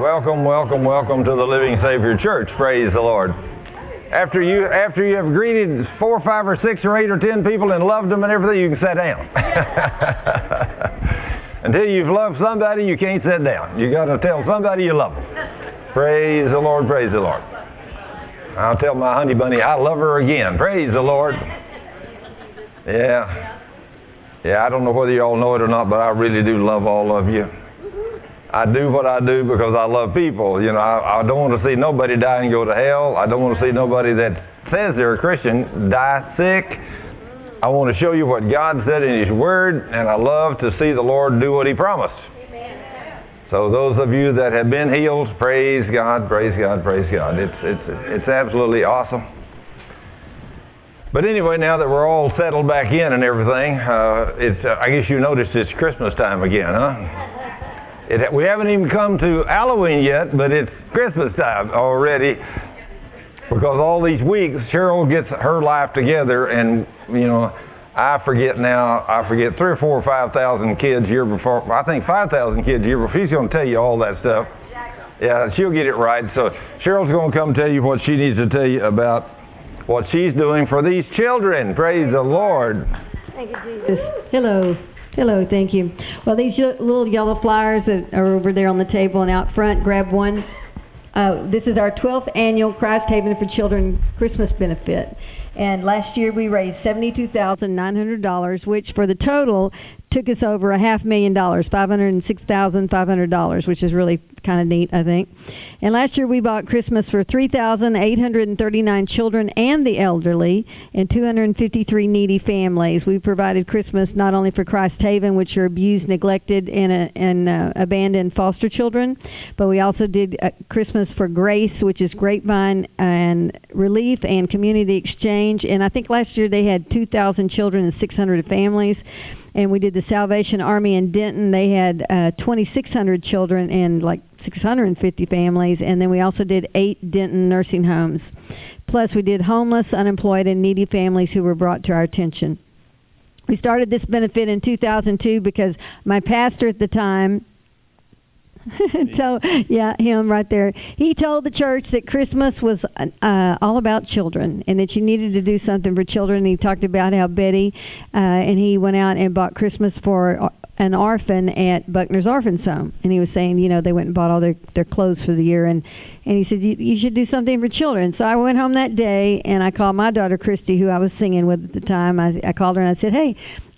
Welcome, welcome, welcome to the Living Savior Church. Praise the Lord. After you have greeted 4, 5, or 6, or 8, or 10 people and loved them and everything, you can sit down. Until you've loved somebody, you can't sit down. You got to tell somebody you love them. Praise the Lord, praise the Lord. I'll tell my honey bunny I love her again. Praise the Lord. Yeah, I don't know whether you all know it or not, but I really do love all of you. I do what I do because I love people. You know, I don't want to see nobody die and go to hell. I don't want to see nobody that says they're a Christian die sick. I want to show you what God said in His Word, and I love to see the Lord do what He promised. Amen. So those of you that have been healed, praise God, praise God, praise God. It's absolutely awesome. But anyway, now that we're all settled back in and everything, I guess you noticed it's Christmas time again, huh? We haven't even come to Halloween yet, but it's Christmas time already. Because all these weeks, Cheryl gets her life together, and, you know, I forget 3 or 4 or 5,000 kids year before. I think 5,000 kids year before. She's going to tell you all that stuff. Yeah, she'll get it right. So Cheryl's going to come tell you what she needs to tell you about what she's doing for these children. Praise the Lord. Thank you, Jesus. Hello, thank you. Well, these little yellow flyers that are over there on the table and out front, grab one. This is our 12th annual Christ Haven for Children Christmas benefit. And last year we raised $72,900, which for the total took us over $500,000, $506,500, which is really kind of neat, I think. And last year we bought Christmas for 3,839 children and the elderly and 253 needy families. We provided Christmas not only for Christ Haven, which are abused, neglected, and abandoned foster children, but we also did Christmas for Grace, which is Grapevine and Relief and Community Exchange. And I think last year they had 2,000 children and 600 families. And we did the Salvation Army in Denton. They had 2,600 children and like 650 families. And then we also did 8 Denton nursing homes. Plus, we did homeless, unemployed, and needy families who were brought to our attention. We started this benefit in 2002 because my pastor at the time, him right there. He told the church that Christmas was all about children and that you needed to do something for children. He talked about how Betty and he went out and bought Christmas for an orphan at Buckner's Orphans Home. And he was saying, you know, they went and bought all their clothes for the year. And he said, you should do something for children. So I went home that day and I called my daughter, Christy, who I was singing with at the time. I called her and I said, hey,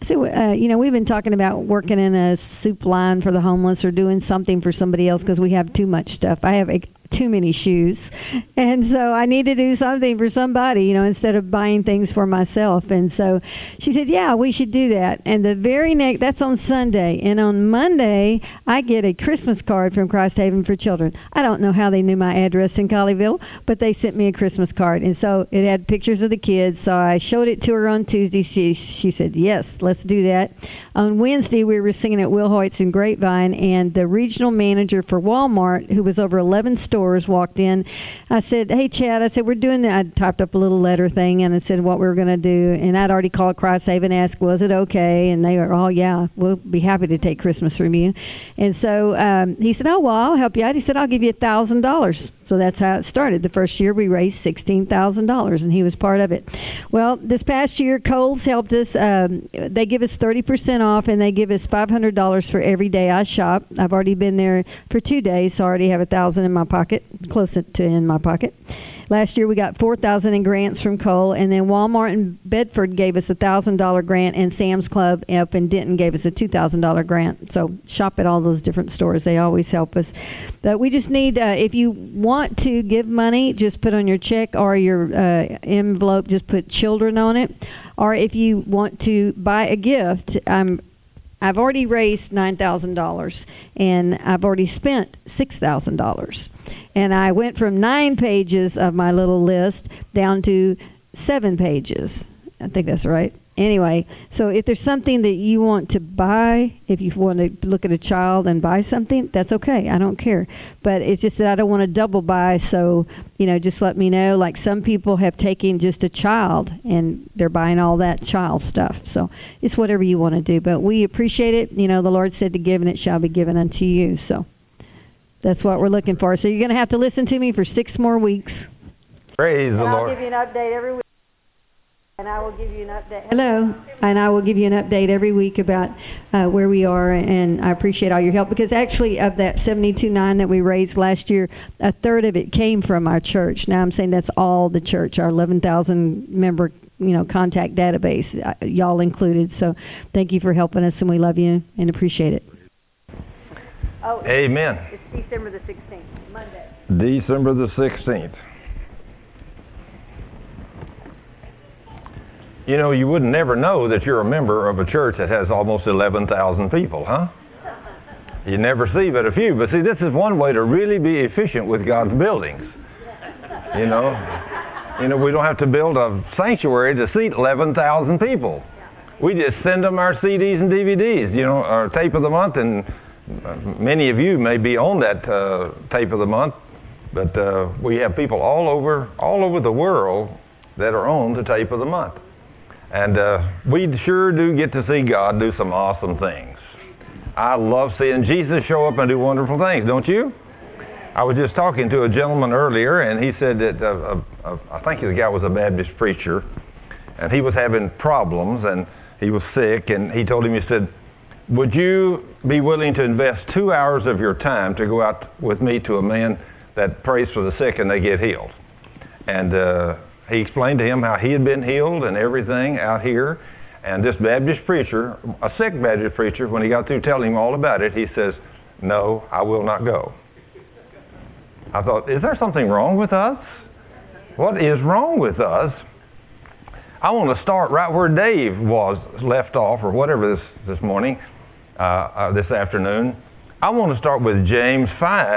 you know, we've been talking about working in a soup line for the homeless or doing something for somebody else because we have too much stuff. I have too many shoes. And so I need to do something for somebody, you know, instead of buying things for myself. And so she said, yeah, we should do that. And the very next, that's on Sunday. And on Monday, I get a Christmas card from Christ Haven for Children. I don't know how they knew my address in Colleyville, but they sent me a Christmas card. And so it had pictures of the kids. So I showed it to her on Tuesday. She said, yes, let's do that. On Wednesday, we were singing at Will Hoyt's in Grapevine, and the regional manager for Walmart, who was over 11 stores, walked in. I said, hey, Chad, we're doing that. I typed up a little letter thing, and I said what we were going to do. And I'd already called Christ Haven and asked, was it okay? And they were, oh, yeah, we'll be happy to take Christmas from you. And so he said, oh, well, I'll help you out. He said, I'll give you $1,000. So that's how it started. The first year we raised $16,000, and he was part of it. Well, this past year, Kohl's helped us. They give us 30% off, and they give us $500 for every day I shop. I've already been there for 2 days, so I already have $1,000 in my pocket, close to in my pocket. Last year we got $4,000 in grants from Kohl, and then Walmart in Bedford gave us a $1,000 grant, and Sam's Club up in Denton gave us a $2,000 grant. So shop at all those different stores. They always help us. But we just need, if you want to give money, just put on your check or your envelope, just put children on it. Or if you want to buy a gift, I've already raised $9,000, and I've already spent $6,000. And I went from 9 pages of my little list down to 7 pages. I think that's right. Anyway, so if there's something that you want to buy, if you want to look at a child and buy something, that's okay. I don't care. But it's just that I don't want to double buy, so, you know, just let me know. Like some people have taken just a child and they're buying all that child stuff. So it's whatever you want to do. But we appreciate it. You know, the Lord said to give and it shall be given unto you. So That's what we're looking for. So you're going to have to listen to me for 6 more weeks. Praise the Lord. I'll give you an update every week. And I will give you an update. Hello. And I will give you an update every week about where we are, and I appreciate all your help, because actually of that $72,900 that we raised last year, a third of it came from our church. Now I'm saying that's all the church, our 11,000 member contact database, y'all included. So thank you for helping us, and we love you and appreciate it. Oh, amen. It's December the 16th, Monday. December the 16th. You would never know that you're a member of a church that has almost 11,000 people, huh? You never see but a few. But see, this is one way to really be efficient with God's buildings. We don't have to build a sanctuary to seat 11,000 people. We just send them our CDs and DVDs, our tape of the month, and many of you may be on that tape of the month, but we have people all over the world that are on the tape of the month. And we sure do get to see God do some awesome things. I love seeing Jesus show up and do wonderful things, don't you? I was just talking to a gentleman earlier, and he said that, I think the guy was a Baptist preacher, and he was having problems, and he was sick, and he told him, he said, would you be willing to invest 2 hours of your time to go out with me to a man that prays for the sick and they get healed? And he explained to him how he had been healed and everything out here. And this Baptist preacher, a sick Baptist preacher, when he got through telling him all about it, he says, no, I will not go. I thought, is there something wrong with us? What is wrong with us? I want to start right where Dave was left off, or whatever this morning, this afternoon. I want to start with James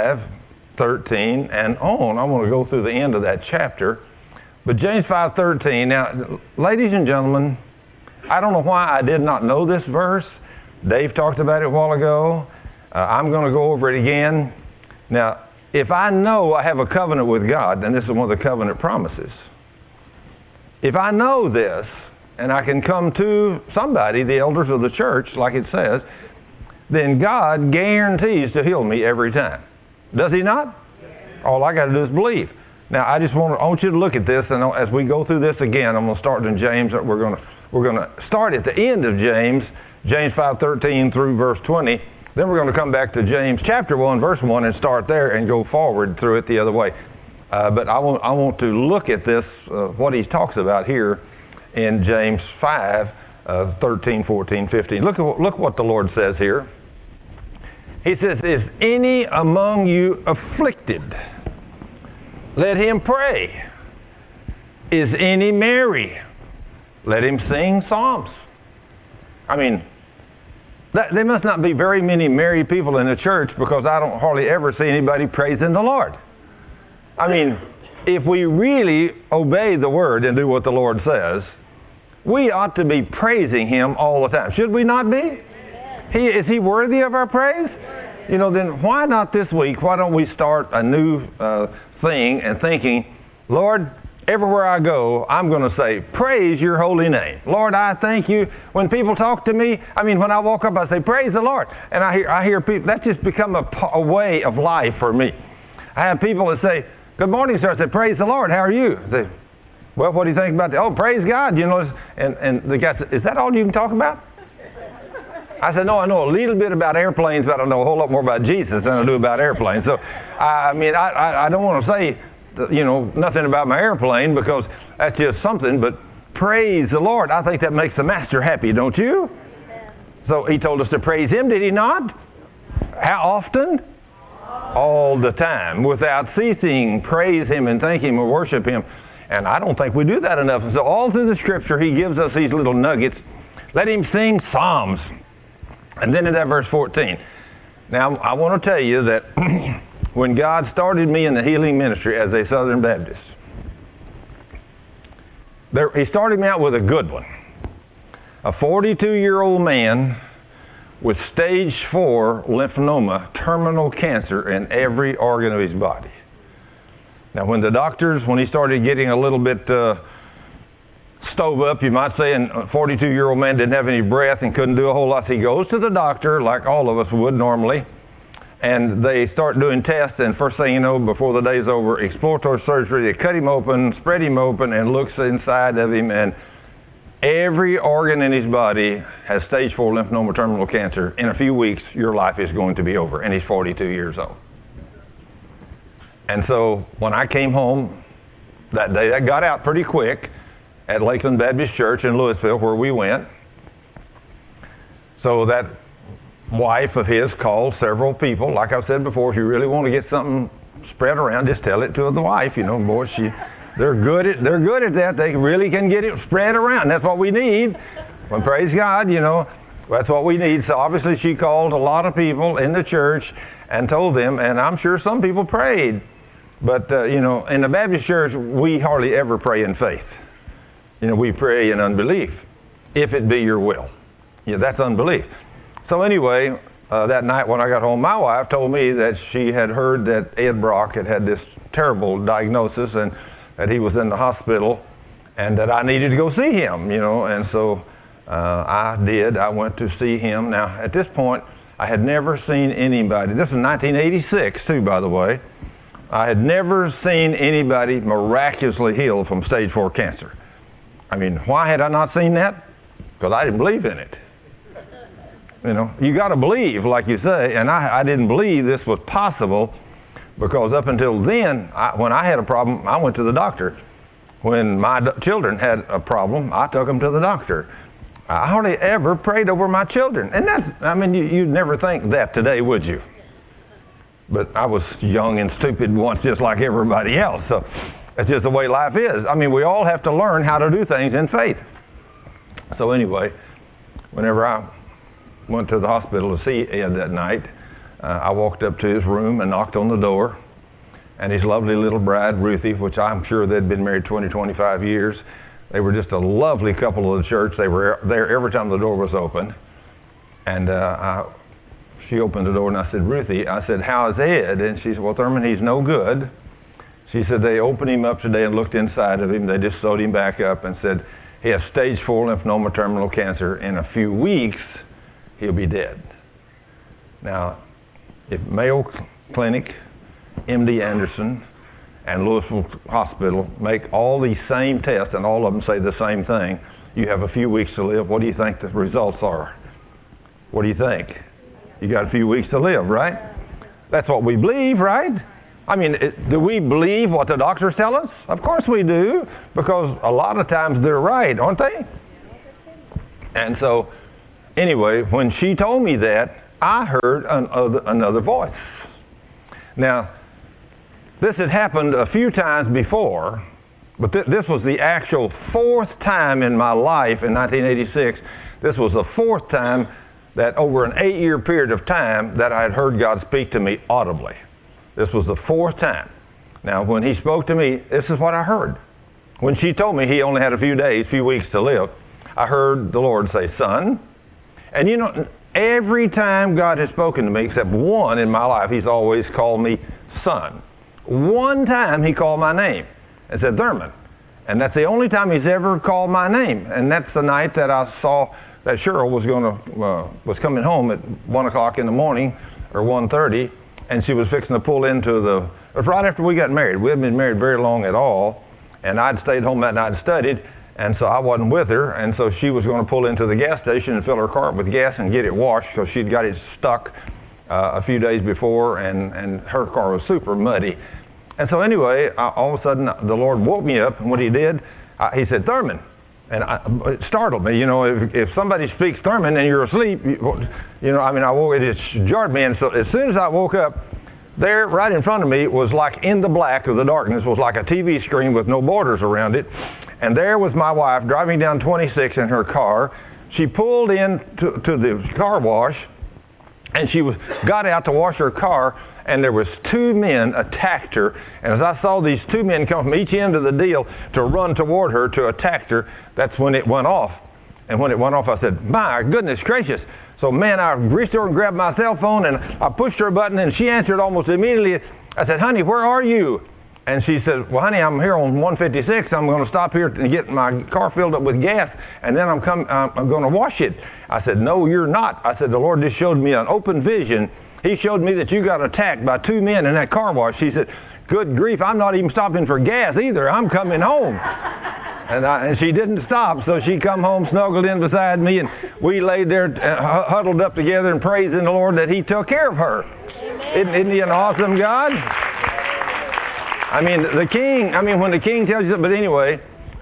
5:13 and on. I want to go through the end of that chapter. But James 5:13, now, ladies and gentlemen, I don't know why I did not know this verse. Dave talked about it a while ago. I'm going to go over it again. Now, if I know I have a covenant with God, and this is one of the covenant promises, if I know this, and I can come to somebody, the elders of the church, like it says, then God guarantees to heal me every time. Does he not? All I got to do is believe. Now, I want you to look at this, and as we go through this again, I'm going to start in James. We're going to start at the end of James 5:13 through verse 20. Then we're going to come back to James chapter 1, verse 1, and start there and go forward through it the other way. But I want to look at this, what he talks about here in James 5:13, 14, 15. Look what the Lord says here. He says, is any among you afflicted? Let him pray. Is any merry? Let him sing psalms. I mean, there must not be very many merry people in the church, because I don't hardly ever see anybody praising the Lord. I mean, if we really obey the word and do what the Lord says, we ought to be praising him all the time. Should we not be? Is he worthy of our praise? Then why not this week? Why don't we start a new thing and thinking, Lord, everywhere I go, I'm going to say, praise your holy name. Lord, I thank you. When people talk to me, when I walk up, I say, praise the Lord. And I hear people, that's just become a way of life for me. I have people that say, good morning, sir. I say, praise the Lord. How are you? I say, well, what do you think about that? Oh, praise God. And the guy said, is that all you can talk about? I said, no, I know a little bit about airplanes, but I know a whole lot more about Jesus than I do about airplanes. So, I don't want to say, nothing about my airplane, because that's just something, but praise the Lord. I think that makes the master happy, don't you? Amen. So he told us to praise him, did he not? How often? All the time, without ceasing. Praise him and thank him and worship him. And I don't think we do that enough. And so all through the scripture, he gives us these little nuggets. Let him sing psalms. And then in that verse 14. Now, I want to tell you that when God started me in the healing ministry as a Southern Baptist, he started me out with a good one. A 42-year-old man with stage 4 lymphoma, terminal cancer in every organ of his body. Now, when he started getting a little bit stove up, you might say, and a 42-year-old man didn't have any breath and couldn't do a whole lot, so he goes to the doctor, like all of us would normally, And they start doing tests, and first thing you know, before the day's over, exploratory surgery, they cut him open, spread him open, and looks inside of him, and every organ in his body has stage 4 lymph node terminal cancer. In a few weeks, your life is going to be over, and he's 42 years old. And so when I came home that day, that got out pretty quick at Lakeland Baptist Church in Louisville, where we went. So that wife of his called several people. Like I said before, if you really want to get something spread around, just tell it to the wife. You know, boy, they're good at that. They really can get it spread around. That's what we need. Well, praise God, you know, that's what we need. So obviously she called a lot of people in the church and told them, and I'm sure some people prayed. But, you know, in the Baptist church, we hardly ever pray in faith. You know, we pray in unbelief. If it be your will. You know, that's unbelief. So anyway, that night when I got home, my wife told me that she had heard that Ed Brock had this terrible diagnosis and that he was in the hospital and that I needed to go see him, you know. And so I did. I went to see him. Now, at this point, I had never seen anybody. This is 1986, too, by the way. I had never seen anybody miraculously healed from stage 4 cancer. I mean, why had I not seen that? Because I didn't believe in it. You know, you got to believe, like you say, and I didn't believe this was possible because up until then, when I had a problem, I went to the doctor. When my children had a problem, I took them to the doctor. I hardly ever prayed over my children. And that's, I mean, you'd never think that today, would you? But I was young and stupid once just like everybody else, so that's just the way life is. I mean, we all have to learn how to do things in faith. So anyway, whenever I went to the hospital to see Ed that night, I walked up to his room and knocked on the door, and his lovely little bride, Ruthie, which I'm sure they'd been married 20, 25 years, they were just a lovely couple of the church. They were there every time the door was open. And she opened the door, and I said, Ruthie, I said, how's Ed? And she said, well, Thurman, he's no good. She said, they opened him up today and looked inside of him. They just sewed him back up and said, he has stage 4 lymph node terminal cancer. In a few weeks, he'll be dead. Now, if Mayo Clinic, MD Anderson, and Louisville Hospital make all these same tests and all of them say the same thing, you have a few weeks to live, what do you think the results are? What do you think? You got a few weeks to live, right? That's what we believe, right? I mean, do we believe what the doctors tell us? Of course we do, because a lot of times they're right, aren't they? And so, anyway, when she told me that, I heard another voice. Now, this had happened a few times before, but this was the actual 4th time in my life in 1986. This was the 4th time that over an 8-year period of time that I had heard God speak to me audibly. This was the 4th time. Now, when he spoke to me, this is what I heard. When she told me he only had a few weeks to live, I heard the Lord say, son. And you know, every time God has spoken to me, except one in my life, he's always called me son. One time he called my name and said, Thurman. And that's the only time he's ever called my name. And that's the night that I saw that Cheryl was coming home at 1 o'clock in the morning, or 1:30, and she was fixing to pull into it was right after we got married. We hadn't been married very long at all, and I'd stayed home that night and studied, and so I wasn't with her, and so she was going to pull into the gas station and fill her car up with gas and get it washed, because she'd got it stuck a few days before, and her car was super muddy. And so anyway, all of a sudden, the Lord woke me up, and what he did, he said, Thurman. And it startled me. You know, if somebody speaks Thurman and you're asleep, you know, I mean, it just jarred me. And so as soon as I woke up, there, right in front of me, was like in the black of the darkness, was like a TV screen with no borders around it. And there was my wife driving down 26 in her car. She pulled in to the car wash, and she got out to wash her car, and there was 2 men attacked her. And as I saw these 2 men come from each end of the deal to run toward her to attack her, that's when it went off. And when it went off, I said, my goodness gracious. So, man, I reached over and grabbed my cell phone, and I pushed her button, and she answered almost immediately. I said, honey, where are you? And she said, well, honey, I'm here on 156. I'm going to stop here and get my car filled up with gas, and then I'm going to wash it. I said, no, you're not. I said, the Lord just showed me an open vision he showed me that you got attacked by two men in that car wash. She said, good grief, I'm not even stopping for gas either. I'm coming home. And she didn't stop, so she come home, snuggled in beside me, and we laid there huddled up together and praising the Lord that he took care of her. Isn't he an awesome God? I mean, when the king tells you that, but anyway,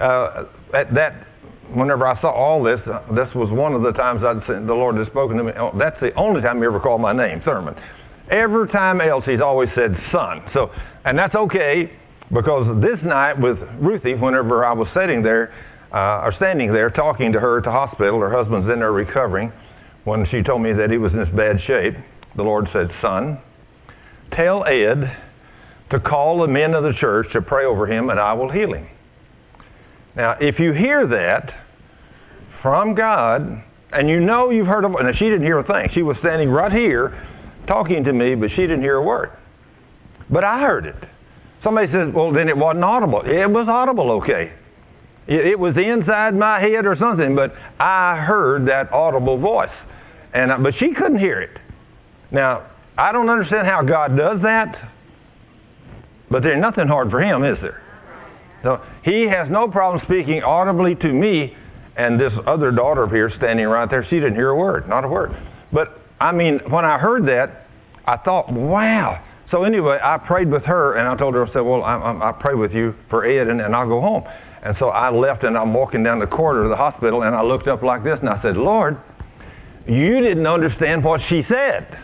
whenever I saw all this, this was one of the times the Lord had spoken to me. That's the only time he ever called my name, Thurman. Every time else, he's always said son. So, and that's okay, because this night with Ruthie, whenever I was standing there talking to her at the hospital, her husband's in there recovering, when she told me that he was in this bad shape, the Lord said, son, tell Ed to call the men of the church to pray over him, and I will heal him. Now, if you hear that from God, and you know you've heard of it, and she didn't hear a thing. She was standing right here talking to me, but she didn't hear a word. But I heard it. Somebody says, well, then it wasn't audible. It was audible, okay. It was inside my head or something, but I heard that audible voice. But she couldn't hear it. Now, I don't understand how God does that, but there's nothing hard for him, is there? So he has no problem speaking audibly to me, and this other daughter of his standing right there, she didn't hear a word, not a word. But, I mean, when I heard that, I thought, wow. So anyway, I prayed with her, and I told her, I said, well, I pray with you for Ed, and I'll go home. And so I left, and I'm walking down the corridor of the hospital, and I looked up like this, and I said, Lord, you didn't understand what she said.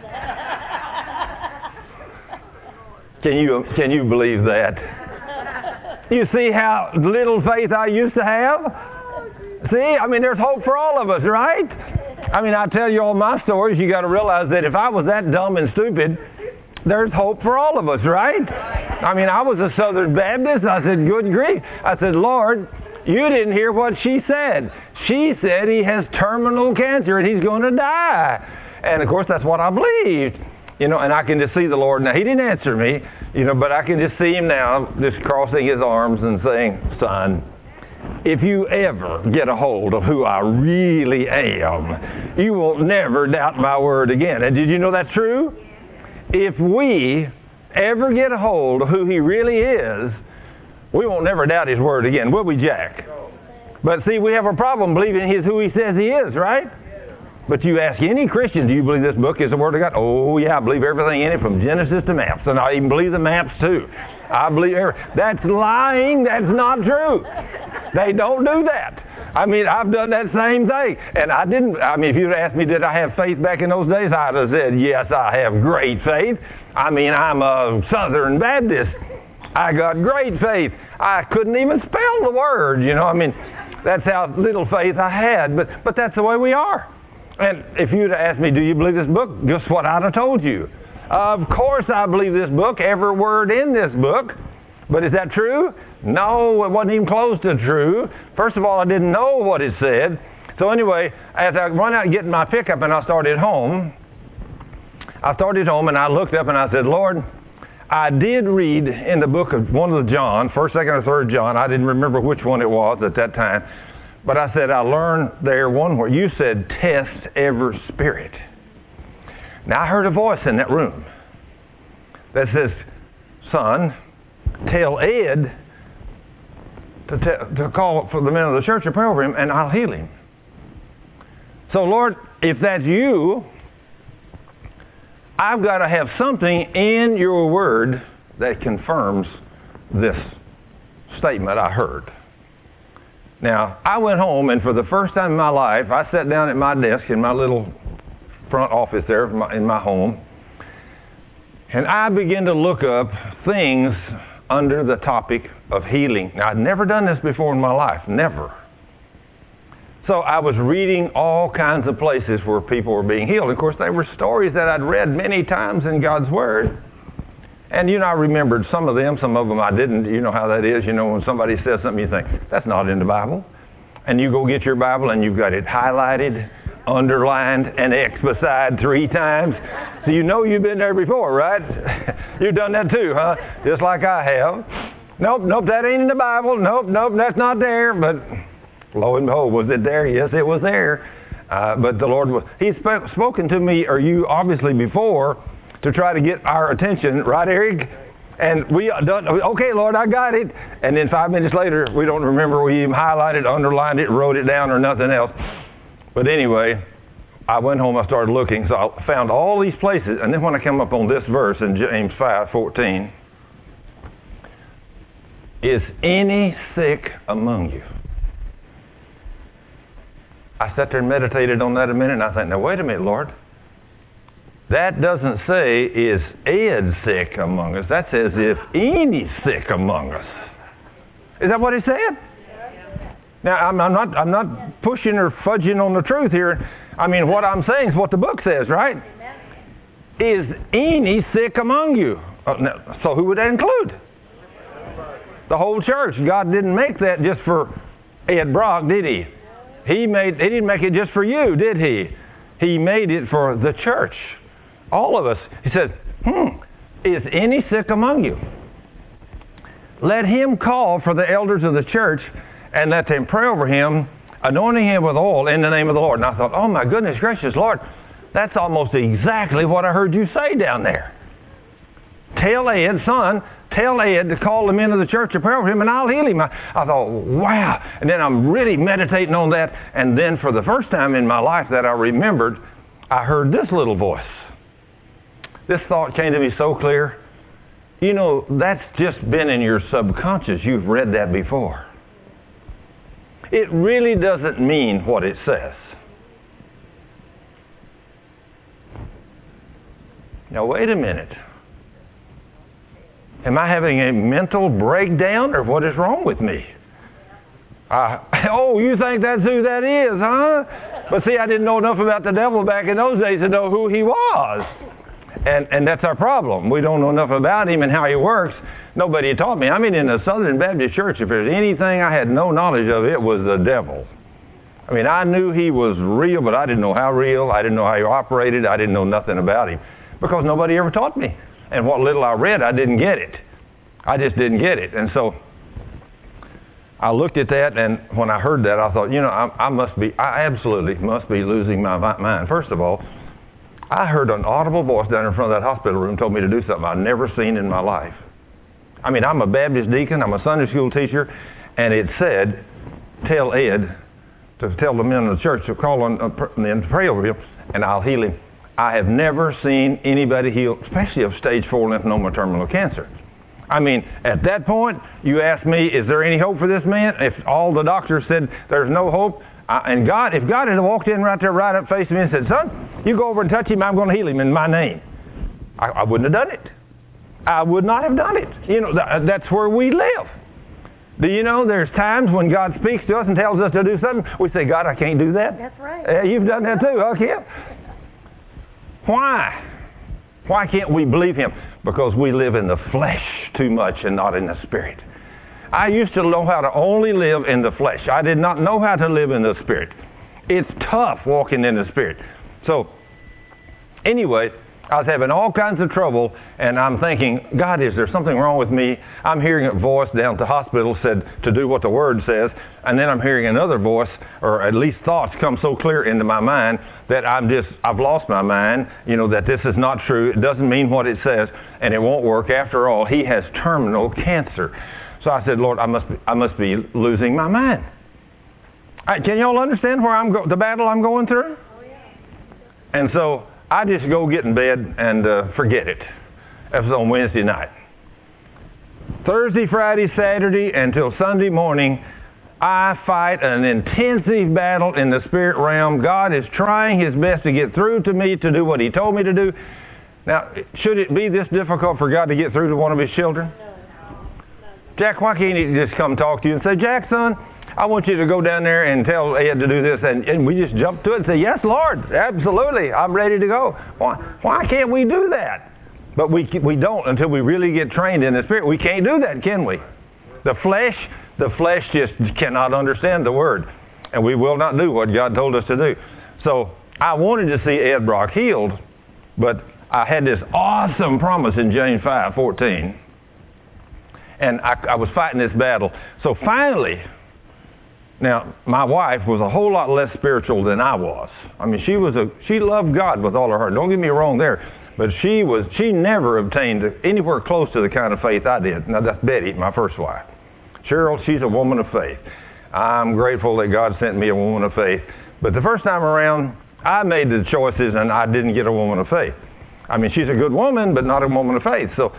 Can you believe that? You see how little faith I used to have? See, I mean, there's hope for all of us, right? I mean, I tell you all my stories, you got to realize that if I was that dumb and stupid, there's hope for all of us, right? I mean, I was a Southern Baptist. I said, good grief. I said, Lord, you didn't hear what she said. She said he has terminal cancer and he's going to die. And, of course, that's what I believed. You know, and I can just see the Lord. Now, he didn't answer me, you know, but I can just see him now just crossing his arms and saying, son, if you ever get a hold of who I really am, you will never doubt my word again. And did you know that's true? If we ever get a hold of who he really is, we won't never doubt his word again, will we, Jack? But see, we have a problem believing he's who he says he is, right? But you ask any Christian, do you believe this book is the Word of God? Oh, yeah, I believe everything in it from Genesis to maps. And I even believe the maps, too. I believe that's lying. That's not true. They don't do that. I mean, I've done that same thing. And I didn't, I mean, if you'd asked me, did I have faith back in those days, I'd have said, yes, I have great faith. I mean, I'm a Southern Baptist. I got great faith. I couldn't even spell the word, you know. I mean, that's how little faith I had. But that's the way we are. And if you'd have asked me, do you believe this book? Just what I'd have told you. Of course I believe this book, every word in this book. But is that true? No, it wasn't even close to true. First of all, I didn't know what it said. So anyway, as I run out getting my pickup and I started home and I looked up and I said, Lord, I did read in the book of one of the John, 1st, 2nd, or 3rd John. I didn't remember which one it was at that time. But I said, I learned there one where you said, test every spirit. Now, I heard a voice in that room that says, son, tell Ed to call for the men of the church to pray over him, and I'll heal him. So, Lord, if that's you, I've got to have something in your word that confirms this statement I heard. Now, I went home, and for the first time in my life, I sat down at my desk in my little front office there in my home, and I began to look up things under the topic of healing. Now, I'd never done this before in my life, never. So I was reading all kinds of places where people were being healed. Of course, they were stories that I'd read many times in God's Word. And, you know, I remembered some of them I didn't. You know how that is. You know, when somebody says something, you think, that's not in the Bible. And you go get your Bible and you've got it highlighted, underlined, and X beside 3 times. So you know you've been there before, right? You've done that too, huh? Just like I have. Nope, that ain't in the Bible. Nope, that's not there. But lo and behold, was it there? Yes, it was there. But the Lord, He's spoken to me or you obviously before to try to get our attention, right, Eric? And we done, okay, Lord, I got it. And then 5 minutes later, we don't remember we even highlighted, underlined it, wrote it down or nothing else. But anyway, I went home, I started looking, so I found all these places. And then when I came up on this verse in James 5:14, is any sick among you? I sat there and meditated on that a minute, and I thought, now wait a minute, Lord. That doesn't say, is Ed sick among us? That says, if any sick among us. Is that what it said? Now, I'm not pushing or fudging on the truth here. I mean, what I'm saying is what the book says, right? Is any sick among you? So who would that include? The whole church. God didn't make that just for Ed Brock, did He? He didn't make it just for you, did He? He made it for the church. All of us. He said, is any sick among you? Let him call for the elders of the church and let them pray over him, anointing him with oil in the name of the Lord. And I thought, oh my goodness gracious, Lord, that's almost exactly what I heard you say down there. Tell Ed, son, tell Ed to call them into the church to pray over him and I'll heal him. I thought, wow. And then I'm really meditating on that. And then for the first time in my life that I remembered, I heard this little voice. This thought came to me so clear. You know, that's just been in your subconscious. You've read that before. It really doesn't mean what it says. Now, wait a minute. Am I having a mental breakdown or what is wrong with me? Oh, you think that's who that is, huh? But see, I didn't know enough about the devil back in those days to know who he was. And that's our problem. We don't know enough about him and how he works. Nobody taught me. I mean, in the Southern Baptist Church, if there's anything I had no knowledge of, it was the devil. I mean, I knew he was real, but I didn't know how real. I didn't know how he operated. I didn't know nothing about him because nobody ever taught me. And what little I read, I didn't get it. I just didn't get it. And so I looked at that, and when I heard that, I thought, you know, I absolutely must be losing my mind. First of all, I heard an audible voice down in front of that hospital room told me to do something I'd never seen in my life. I mean, I'm a Baptist deacon, I'm a Sunday school teacher, and it said, tell Ed to tell the men of the church to call on them to pray over him, and I'll heal him. I have never seen anybody healed, especially of stage 4 lymphoma terminal cancer. I mean, at that point, you ask me, is there any hope for this man? If all the doctors said there's no hope, and if God had walked in right there, right up facing me and said, son, you go over and touch him, I'm going to heal him in my name. I wouldn't have done it. I would not have done it. You know, that's where we live. Do you know there's times when God speaks to us and tells us to do something, we say, God, I can't do that. That's right. You've done that too, okay? Why? Why can't we believe him? Because we live in the flesh too much and not in the spirit. I used to know how to only live in the flesh. I did not know how to live in the spirit. It's tough walking in the spirit. So, anyway, I was having all kinds of trouble, and I'm thinking, God, is there something wrong with me? I'm hearing a voice down at the hospital said to do what the Word says, and then I'm hearing another voice, or at least thoughts come so clear into my mind that I've lost my mind, you know, that this is not true. It doesn't mean what it says, and it won't work. After all, he has terminal cancer. So I said, Lord, I must be losing my mind. Can y'all understand where the battle I'm going through? Oh, yeah. And so I just go get in bed and forget it. That was on Wednesday night. Thursday, Friday, Saturday, until Sunday morning, I fight an intensive battle in the spirit realm. God is trying his best to get through to me to do what he told me to do. Now, should it be this difficult for God to get through to one of his children? No. Jack, why can't he just come talk to you and say, Jack, son, I want you to go down there and tell Ed to do this. And we just jump to it and say, yes, Lord, absolutely, I'm ready to go. Why can't we do that? But we don't until we really get trained in the Spirit. We can't do that, can we? The flesh just cannot understand the Word. And we will not do what God told us to do. So I wanted to see Ed Brock healed, but I had this awesome promise in James 5:14. And I was fighting this battle. So finally, Now, my wife was a whole lot less spiritual than I was. I mean, she loved God with all her heart. Don't get me wrong there. But she never obtained anywhere close to the kind of faith I did. Now, that's Betty, my first wife. Cheryl, she's a woman of faith. I'm grateful that God sent me a woman of faith. But the first time around, I made the choices and I didn't get a woman of faith. I mean, she's a good woman, but not a woman of faith. So,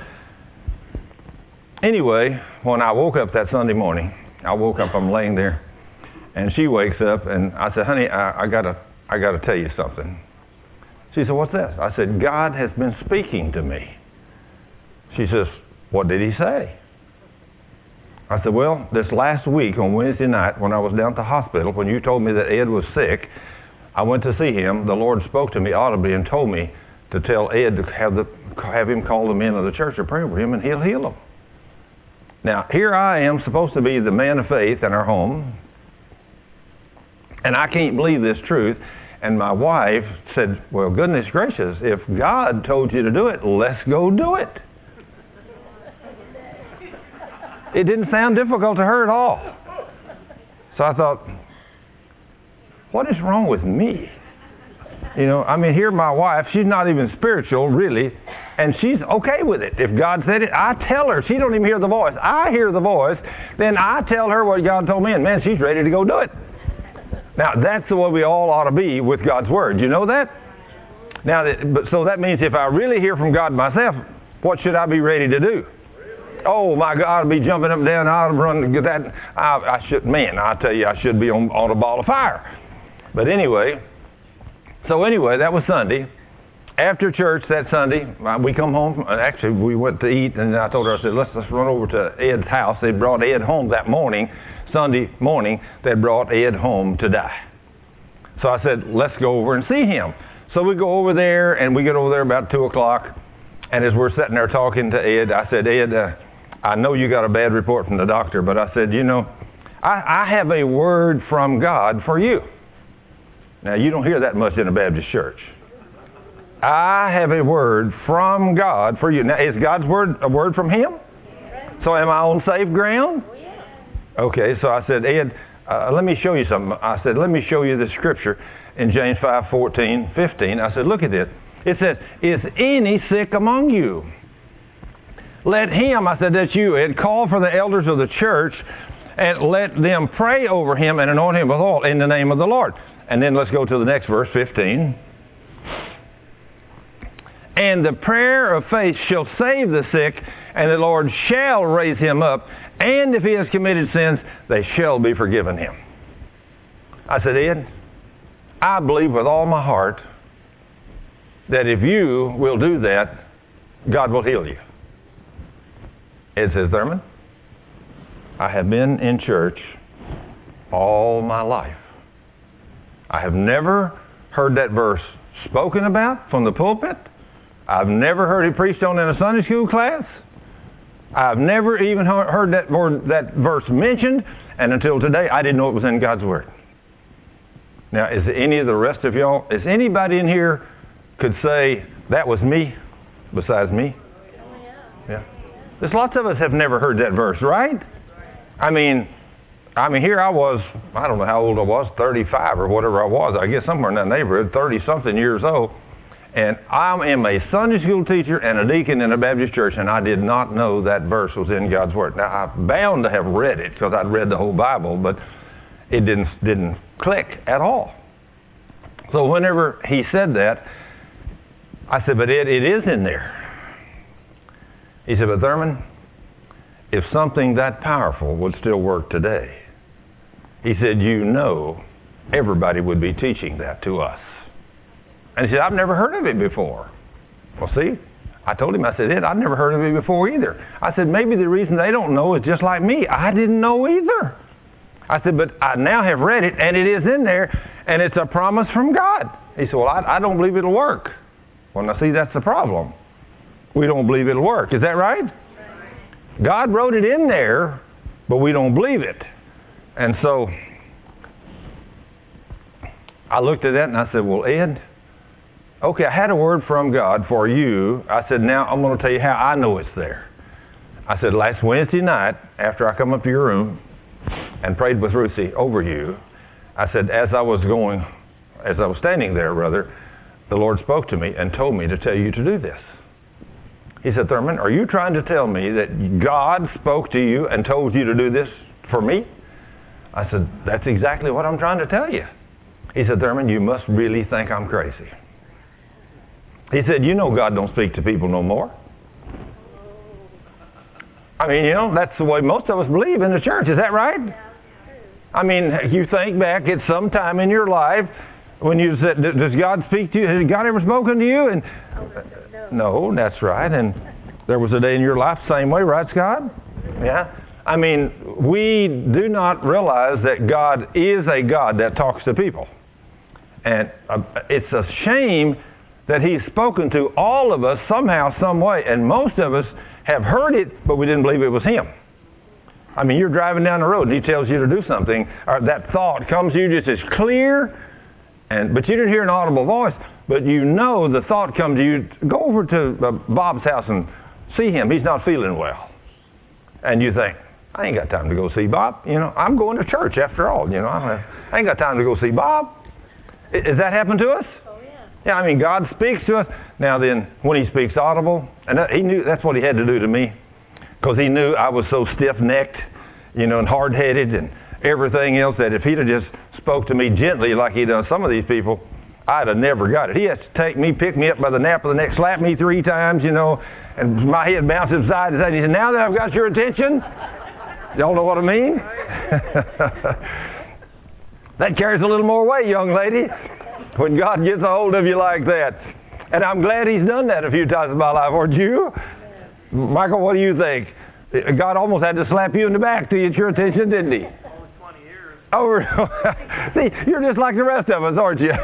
anyway, when I woke up that Sunday morning, I'm laying there, and she wakes up, and I said, honey, I gotta tell you something. She said, what's that? I said, God has been speaking to me. She says, what did he say? I said, well, this last week on Wednesday night when I was down at the hospital, when you told me that Ed was sick, I went to see him. The Lord spoke to me audibly and told me to tell Ed to have him call the men of the church to pray over him, and he'll heal him. Now, here I am supposed to be the man of faith in our home, and I can't believe this truth. And my wife said, well, goodness gracious, if God told you to do it, let's go do it. It didn't sound difficult to her at all. So I thought, what is wrong with me? You know, I mean, here my wife, she's not even spiritual, really, and she's okay with it. If God said it, I tell her. She don't even hear the voice. I hear the voice. Then I tell her what God told me, and man, she's ready to go do it. Now, that's the way we all ought to be with God's Word. You know that? Now, so that means if I really hear from God myself, what should I be ready to do? Oh, my God, I'd be jumping up and down. I'd run to that. I should, man, I tell you, I should be on a ball of fire. But anyway, that was Sunday. After church that Sunday, we come home. Actually, we went to eat, and I told her, I said, let's run over to Ed's house. They brought Ed home that morning. Sunday morning, they brought Ed home to die. So I said, let's go over and see him. So we go over there, and we get over there about 2 o'clock. And as we're sitting there talking to Ed, I said, Ed, I know you got a bad report from the doctor, but I said, you know, I have a word from God for you. Now, you don't hear that much in a Baptist church. I have a word from God for you. Now, is God's word a word from him? So am I on safe ground? Okay, so I said, Ed, let me show you something. I said, let me show you the scripture in James 5:14-15. I said, look at this. It says, is any sick among you? Let him, I said, that's you, Ed, call for the elders of the church and let them pray over him and anoint him with oil in the name of the Lord. And then let's go to the next verse, 15. And the prayer of faith shall save the sick, and the Lord shall raise him up. And if he has committed sins, they shall be forgiven him. I said, Ed, I believe with all my heart that if you will do that, God will heal you. Ed says, Thurman, I have been in church all my life. I have never heard that verse spoken about from the pulpit. I've never heard it preached on in a Sunday school class. I've never even heard that verse mentioned, and until today, I didn't know it was in God's Word. Now, is any of the rest of y'all, is anybody in here could say, that was me, besides me? Yeah. There's lots of us have never heard that verse, right? I mean, here I was, I don't know how old I was, 35 or whatever I was. I guess somewhere in that neighborhood, 30-something years old. And I am a Sunday school teacher and a deacon in a Baptist church, and I did not know that verse was in God's Word. Now, I'm bound to have read it because I'd read the whole Bible, but it didn't click at all. So whenever he said that, I said, but it is in there. He said, but Thurman, if something that powerful would still work today, he said, you know, everybody would be teaching that to us. And he said, I've never heard of it before. Well, see, I told him, I said, Ed, I've never heard of it before either. I said, maybe the reason they don't know is just like me. I didn't know either. I said, but I now have read it, and it is in there, and it's a promise from God. He said, well, I don't believe it'll work. Well, now, see, that's the problem. We don't believe it'll work. Is that right? God wrote it in there, but we don't believe it. And so I looked at that, and I said, well, Ed, okay, I had a word from God for you. I said, now I'm going to tell you how I know it's there. I said, last Wednesday night, after I come up to your room, and prayed with Ruthie over you, I said, as I was standing there, the Lord spoke to me and told me to tell you to do this. He said, Thurman, are you trying to tell me that God spoke to you and told you to do this for me? I said, that's exactly what I'm trying to tell you. He said, Thurman, you must really think I'm crazy. He said, you know God don't speak to people no more. I mean, you know, that's the way most of us believe in the church. Is that right? I mean, you think back at some time in your life when you said, does God speak to you? Has God ever spoken to you? And no, that's right. And there was a day in your life the same way, right, Scott? Yeah. I mean, we do not realize that God is a God that talks to people. And it's a shame that He's spoken to all of us somehow, some way. And most of us have heard it, but we didn't believe it was Him. I mean, you're driving down the road and He tells you to do something, or that thought comes to you just as clear, but you didn't hear an audible voice, but you know the thought comes to you, go over to Bob's house and see him. He's not feeling well. And you think, I ain't got time to go see Bob. You know, I'm going to church after all. You know, I ain't got time to go see Bob. Has that happened to us? Oh, yeah. Yeah, I mean, God speaks to us. Now then, when He speaks audible, and He knew that's what He had to do to me, because He knew I was so stiff-necked, you know, and hard-headed and everything else, that if He'd have just spoke to me gently like He does some of these people, I'd have never got it. He has to pick me up by the nape of the neck, slap me 3 times, you know, and my head bounces side to side. He said, now that I've got your attention, y'all know what I mean? That carries a little more weight, young lady, when God gets a hold of you like that. And I'm glad He's done that a few times in my life, aren't you? Michael, what do you think? God almost had to slap you in the back to get your attention, didn't He? Only 20 years. Oh, see, you're just like the rest of us, aren't you?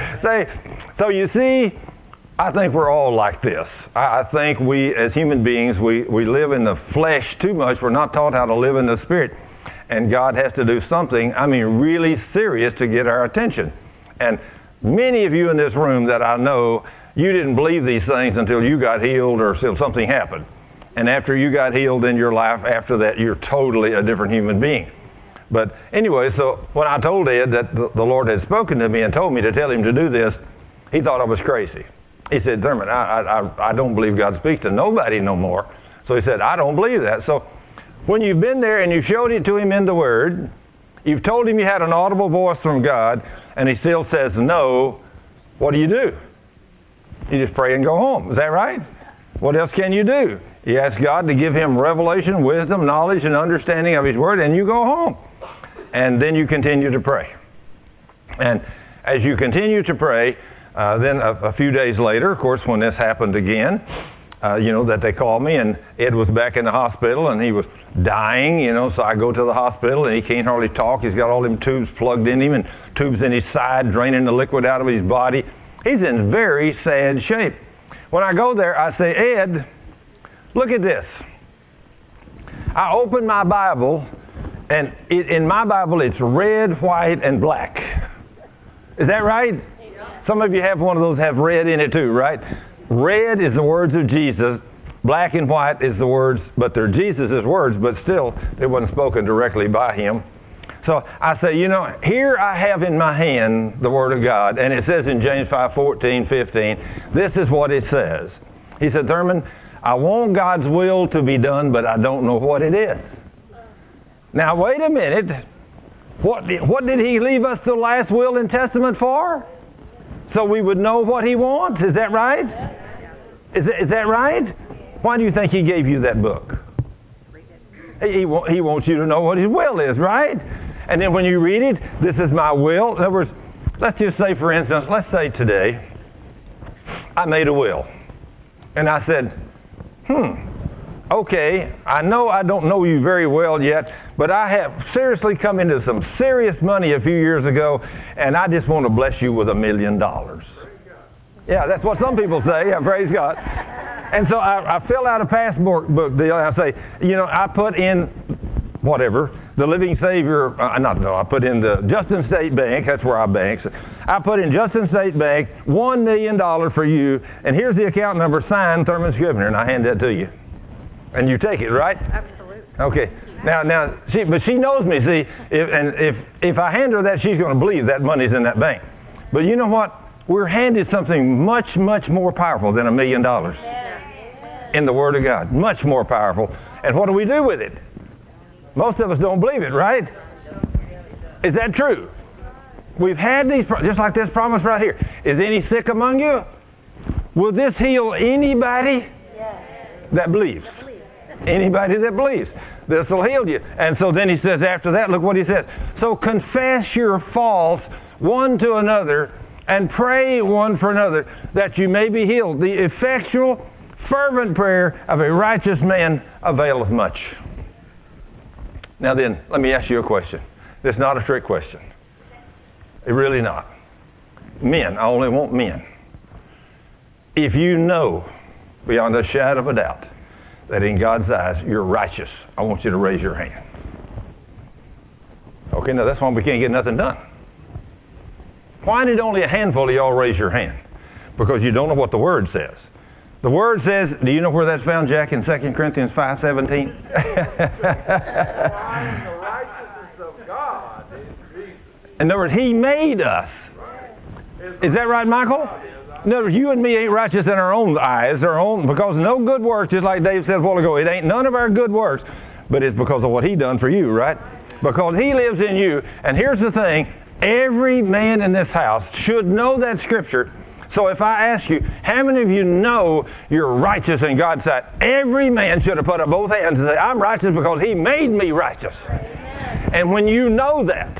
So you see, I think we're all like this. I think we, as human beings, we live in the flesh too much. We're not taught how to live in the Spirit. And God has to do something, I mean, really serious to get our attention. And many of you in this room that I know, you didn't believe these things until you got healed or until something happened. And after you got healed in your life, after that, you're totally a different human being. But anyway, so when I told Ed that the Lord had spoken to me and told me to tell him to do this, he thought I was crazy. He said, Thurman, I don't believe God speaks to nobody no more. So he said, I don't believe that. So when you've been there and you showed it to him in the Word, you've told him you had an audible voice from God, and he still says no, what do? You just pray and go home. Is that right? What else can you do? You ask God to give him revelation, wisdom, knowledge, and understanding of His Word, and you go home. And then you continue to pray. And as you continue to pray, then a few days later, of course, when this happened again, that they called me, and Ed was back in the hospital, and he was dying, so I go to the hospital, and he can't hardly talk. He's got all them tubes plugged in him and tubes in his side, draining the liquid out of his body. He's in very sad shape. When I go there, I say, Ed, look at this. I open my Bible, and in my Bible, it's red, white, and black. Is that right? Some of you have one of those have red in it too, right? Red is the words of Jesus. Black and white is the words, but they're Jesus' words, but still, they wasn't spoken directly by Him. So I say, here I have in my hand the Word of God, and it says in James 5:14-15, this is what it says. He said, Thurman, I want God's will to be done, but I don't know what it is. Now, wait a minute. What did He leave us the last will and testament for? So we would know what He wants. Is that right? Is that right? Why do you think He gave you that book? He wants you to know what His will is, right? And then when you read it, this is my will. In other words, let's just say, for instance, let's say today, I made a will. And I said, okay, I know I don't know you very well yet, but I have seriously come into some serious money a few years ago, and I just want to bless you with $1 million. Yeah, that's what some people say. Yeah, praise God. And so I fill out a passport book deal, and I say, I put in whatever, the Living Savior, I put in the Justin State Bank, that's where I bank. So I put in Justin State Bank, $1 million for you, and here's the account number, signed Thurman Scrivener, and I hand that to you. And you take it, right? Absolutely. Okay. Now, but she knows me. See, if I hand her that, she's going to believe that money's in that bank. But you know what? We're handed something much, much more powerful than $1 million in the Word of God. Much more powerful. And what do we do with it? Most of us don't believe it, right? Is that true? We've had these, just like this promise right here. Is any sick among you? Will this heal anybody that believes? Anybody that believes. This will heal you. And so then he says after that, look what he says. So confess your faults one to another and pray one for another that you may be healed. The effectual, fervent prayer of a righteous man availeth much. Now then, let me ask you a question. This is not a trick question. It really not. Men, I only want men. If you know beyond a shadow of a doubt that in God's eyes you're righteous, I want you to raise your hand. Okay, now that's why we can't get nothing done. Why did only a handful of y'all raise your hand? Because you don't know what the Word says. The Word says, do you know where that's found, Jack, in 2 Corinthians 5:17? The righteousness of God is Jesus. In other words, He made us. Is that right, Michael? In other words, you and me ain't righteous in our own eyes, because no good works, just like Dave said a while ago, it ain't none of our good works, but it's because of what He done for you, right? Because He lives in you. And here's the thing, every man in this house should know that Scripture. So if I ask you, how many of you know you're righteous in God's sight? Every man should have put up both hands and say, I'm righteous because He made me righteous. And when you know that,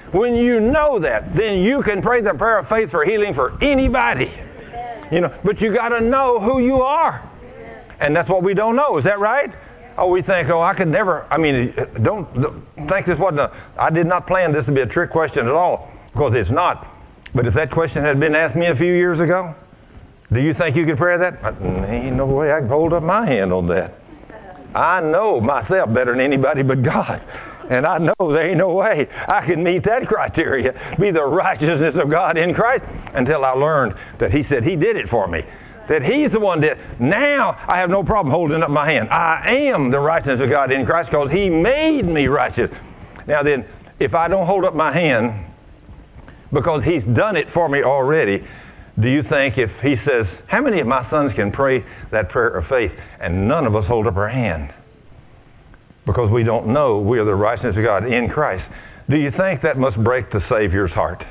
then you can pray the prayer of faith for healing for anybody. You know, but you got to know who you are. And that's what we don't know. Is that right? Oh, we think, I could never. I mean, don't think this wasn't I did not plan this to be a trick question at all, because it's not. But if that question had been asked me a few years ago, do you think you could pray that? Ain't no way I can hold up my hand on that. I know myself better than anybody but God. And I know there ain't no way I can meet that criteria, be the righteousness of God in Christ, until I learned that He said He did it for me. That He's the one that now I have no problem holding up my hand. I am the righteousness of God in Christ because He made me righteous. Now then, if I don't hold up my hand because He's done it for me already, do you think if He says, how many of my sons can pray that prayer of faith, and none of us hold up our hand? Because we don't know we are the righteousness of God in Christ. Do you think that must break the Savior's heart?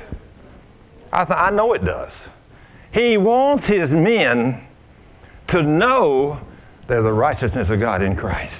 I know it does. He wants His men to know they're the righteousness of God in Christ.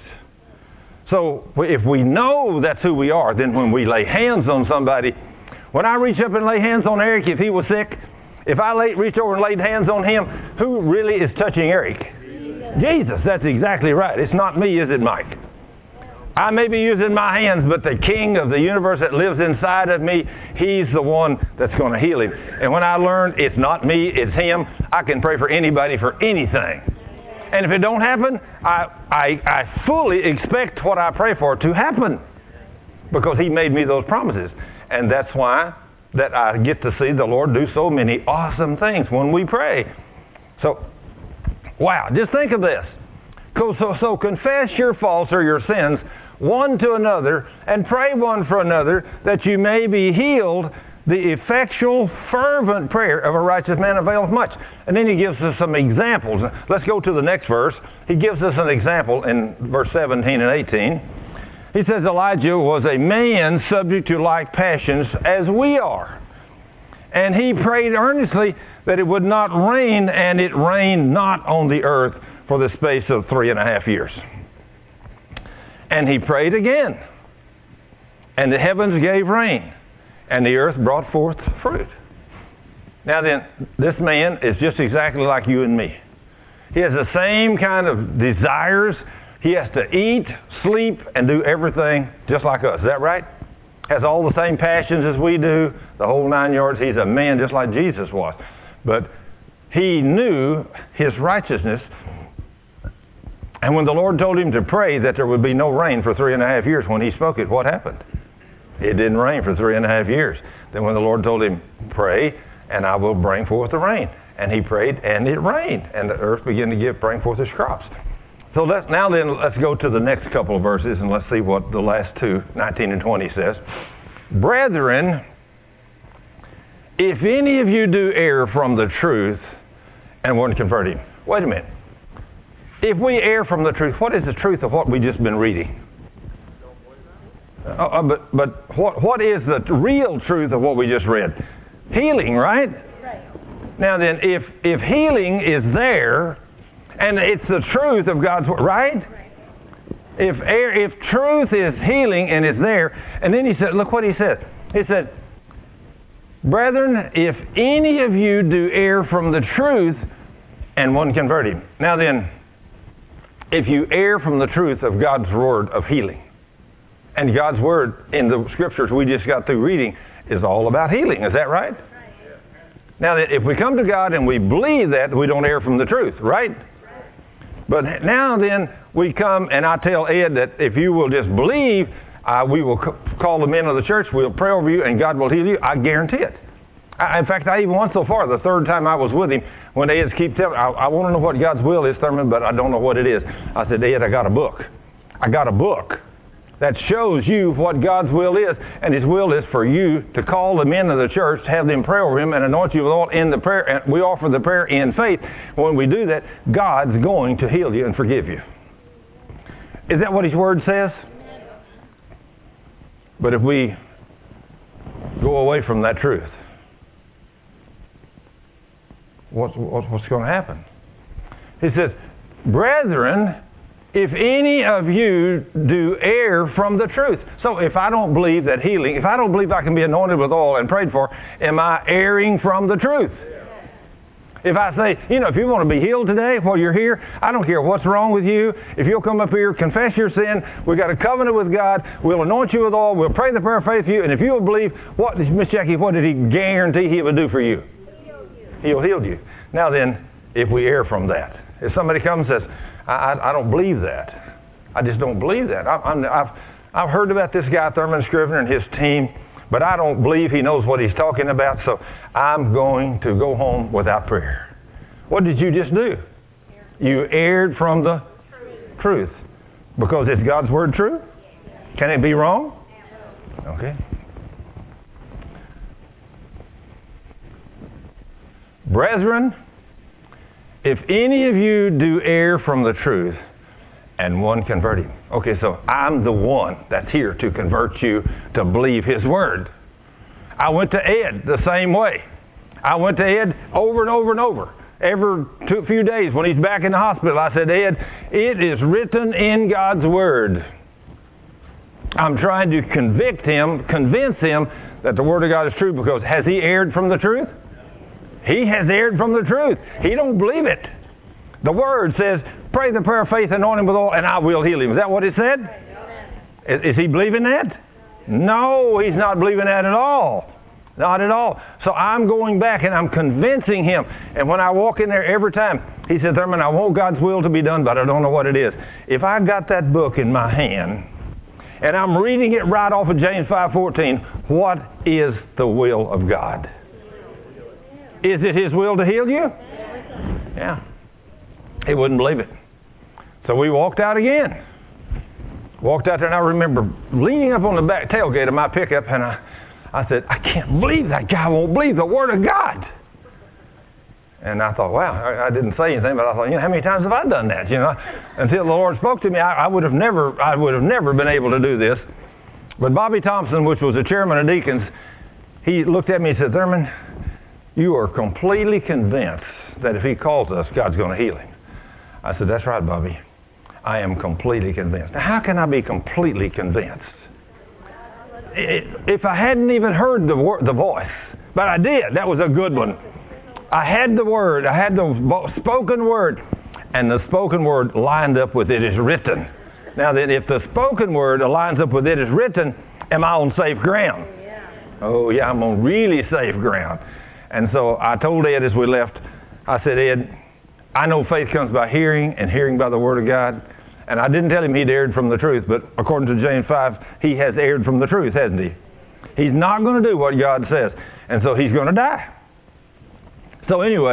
So if we know that's who we are, then when we lay hands on somebody, when I reach up and lay hands on Eric, if he was sick, if I reached over and laid hands on him, who really is touching Eric? Jesus. That's exactly right. It's not me, is it, Mike? I may be using my hands, but the King of the universe that lives inside of me, He's the one that's going to heal him. And when I learn it's not me, it's Him, I can pray for anybody for anything. And if it don't happen, I fully expect what I pray for to happen, because He made me those promises. And that's why that I get to see the Lord do so many awesome things when we pray. So, wow, just think of this. So confess your faults or your sins one to another, and pray one for another, that you may be healed. The effectual, fervent prayer of a righteous man availeth much. And then he gives us some examples. Let's go to the next verse. He gives us an example in verse 17 and 18. He says, Elijah was a man subject to like passions as we are. And he prayed earnestly that it would not rain, and it rained not on the earth for the space of 3.5 years. And he prayed again, and the heavens gave rain, and the earth brought forth fruit. Now then, this man is just exactly like you and me. He has the same kind of desires. He has to eat, sleep, and do everything just like us. Is that right? Has all the same passions as we do, the whole 9 yards. He's a man just like Jesus was. But he knew his righteousness. And when the Lord told him to pray that there would be no rain for 3.5 years, when he spoke it, what happened? It didn't rain for 3.5 years. Then when the Lord told him, pray, and I will bring forth the rain. And he prayed, and it rained. And the earth began to bring forth its crops. So let's go to the next couple of verses and let's see what the last two, 19 and 20 says. Brethren, if any of you do err from the truth and won't convert him. Wait a minute. If we err from the truth, what is the truth of what we've just been reading? But what is the real truth of what we just read? Healing, right? Now then, if healing is there, and it's the truth of God's word, right? If truth is healing and it's there, and then he said, look what he said. He said, brethren, if any of you do err from the truth and one convert him. Now then, if you err from the truth of God's word of healing, and God's word in the scriptures we just got through reading is all about healing, is that right? Now, if we come to God and we believe that, we don't err from the truth, right? But now then, we come and I tell Ed that if you will just believe, we will call the men of the church, we'll pray over you, and God will heal you. I guarantee it. In fact, I even went so far, the third time I was with him, when Ed keep telling me, I want to know what God's will is, Thurman, but I don't know what it is. I said, Ed, I got a book. I got a book that shows you what God's will is, and His will is for you to call the men of the church, have them pray over him, and anoint you with oil in the prayer. And we offer the prayer in faith. When we do that, God's going to heal you and forgive you. Is that what His Word says? But if we go away from that truth, what's going to happen? He says, brethren, if any of you do err from the truth. So if I don't believe that healing, if I don't believe I can be anointed with oil and prayed for, am I erring from the truth? If I say, if you want to be healed today while you're here, I don't care what's wrong with you. If you'll come up here, confess your sin, we've got a covenant with God, we'll anoint you with oil, we'll pray the prayer of faith for you, and if you'll believe, Miss Jackie, what did He guarantee He would do for you? He'll heal you. Now then, if we err from that, if somebody comes and says, I don't believe that. I just don't believe that. I've heard about this guy, Thurman Scrivener, and his team, but I don't believe he knows what he's talking about, so I'm going to go home without prayer. What did you just do? You erred from the truth. Because is God's Word true? Can it be wrong? Okay. Brethren, if any of you do err from the truth and one convert him. Okay, so I'm the one that's here to convert you to believe His Word. I went to Ed the same way. I went to Ed over and over and over. Every few days when he's back in the hospital, I said, Ed, it is written in God's Word. I'm trying to convince him that the Word of God is true, because has he erred from the truth? He has erred from the truth. He don't believe it. The Word says, pray the prayer of faith, anoint him with oil, and I will heal him. Is that what it said? Is he believing that? No, he's not believing that at all. Not at all. So I'm going back and I'm convincing him. And when I walk in there every time, he said, Thurman, I want God's will to be done, but I don't know what it is. If I got that book in my hand and I'm reading it right off of James 5:14, what is the will of God? Is it His will to heal you? Yeah. He wouldn't believe it. So we walked out again. Walked out there, and I remember leaning up on the back tailgate of my pickup, and I said, I can't believe that guy won't believe the Word of God. And I thought, wow, I didn't say anything, but I thought, how many times have I done that? Until the Lord spoke to me, I would have never been able to do this. But Bobby Thompson, which was the chairman of deacons, he looked at me and said, Thurman, you are completely convinced that if He calls us, God's going to heal him. I said, that's right, Bobby. I am completely convinced. Now, how can I be completely convinced? If I hadn't even heard the voice, but I did. That was a good one. I had the Word. I had the spoken Word. And the spoken Word lined up with it is written. Now, then, if the spoken Word aligns up with it is written, am I on safe ground? Oh, yeah, I'm on really safe ground. And so I told Ed as we left, I said, Ed, I know faith comes by hearing, and hearing by the Word of God. And I didn't tell him he'd erred from the truth, but according to James 5, he has erred from the truth, hasn't he? He's not going to do what God says, and so he's going to die. So anyway,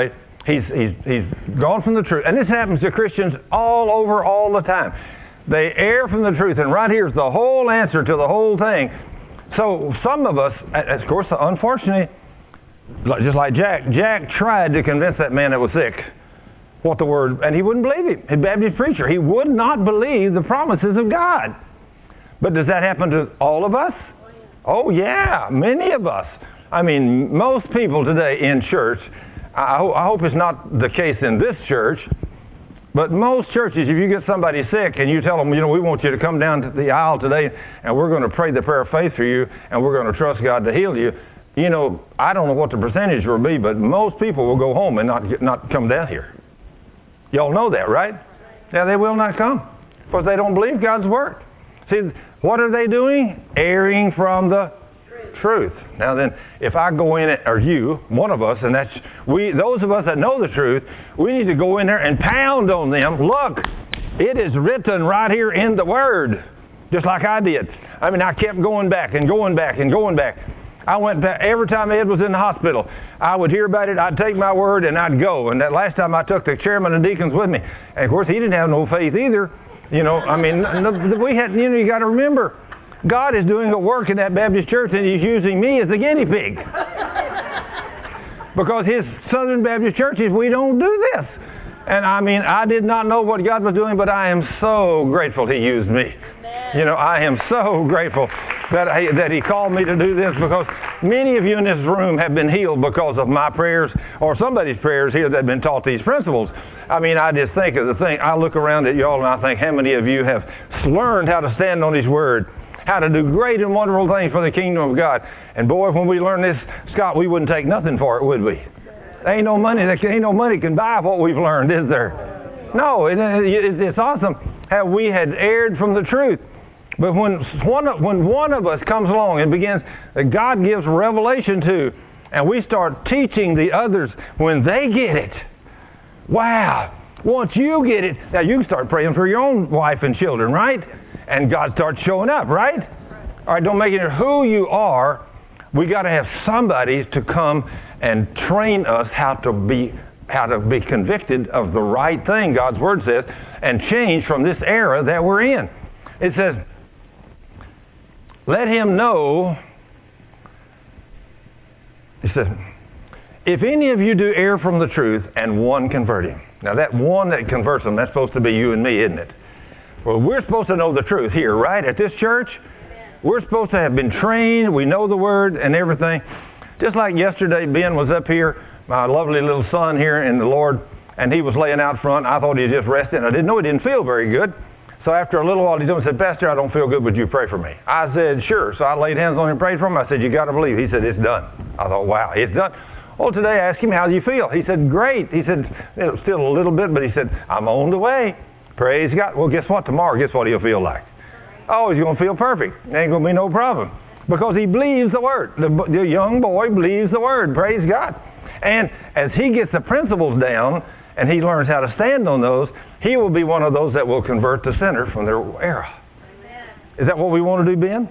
He's gone from the truth. And this happens to Christians all over all the time. They err from the truth. And right here's the whole answer to the whole thing. So some of us, of course, unfortunately, just like Jack tried to convince that man that was sick what the word, and he wouldn't believe him. A Baptist preacher. He would not believe the promises of God. But does that happen to all of us? Oh, yeah, many of us. I mean, most people today in church, I hope it's not the case in this church, but most churches, if you get somebody sick and you tell them, we want you to come down to the aisle today and we're going to pray the prayer of faith for you and we're going to trust God to heal you, I don't know what the percentage will be, but most people will go home and not come down here. Y'all know that, right? Yeah, they will not come because they don't believe God's word. See, what are they doing? Erring from the truth. Now then, if I go in, or you, one of us, and that's those of us that know the truth, we need to go in there and pound on them. Look, it is written right here in the Word, just like I did. I mean, I kept going back and going back and going back. I went back every time Ed was in the hospital. I would hear about it. I'd take my word and I'd go. And that last time I took the chairman and deacons with me. And of course, he didn't have no faith either. I mean, we had. You got to remember, God is doing a work in that Baptist church, and He's using me as the guinea pig. Because His Southern Baptist churches, we don't do this. And I mean, I did not know what God was doing, but I am so grateful He used me. I am so grateful that He called me to do this, because many of you in this room have been healed because of my prayers or somebody's prayers here that have been taught these principles. I mean, I just think of the thing. I look around at y'all and I think, how many of you have learned how to stand on His Word, how to do great and wonderful things for the kingdom of God. And boy, when we learn this, Scott, we wouldn't take nothing for it, would we? Ain't no money can buy what we've learned, is there? No, it's awesome how we had erred from the truth. But when one of us comes along and begins, that God gives revelation to, and we start teaching the others, when they get it, wow, once you get it, now you can start praying for your own wife and children, right? And God starts showing up, right? All right, don't make it who you are. We got to have somebody to come and train us how to be convicted of the right thing, God's Word says, and change from this era that we're in. It says, let him know, he said, if any of you do err from the truth and one convert him. Now that one that converts them, that's supposed to be you and me, isn't it? Well, we're supposed to know the truth here, right? At this church, we're supposed to have been trained. We know the Word and everything. Just like yesterday, Ben was up here, my lovely little son here in the Lord, and he was laying out front. I thought he was just resting. I didn't know he didn't feel very good. So after a little while, he said, Pastor, I don't feel good. Would you pray for me? I said, sure. So I laid hands on him and prayed for him. I said, you got to believe. He said, it's done. I thought, wow, it's done. Well, today I asked him, how do you feel? He said, great. He said, it was still a little bit, but he said, I'm on the way. Praise God. Well, guess what? Tomorrow, guess what he'll feel like? Oh, he's going to feel perfect. Ain't going to be no problem. Because he believes the Word. The young boy believes the Word. Praise God. And as he gets the principles down and he learns how to stand on those, he will be one of those that will convert the sinner from their error. Amen. Is that what we want to do, Ben?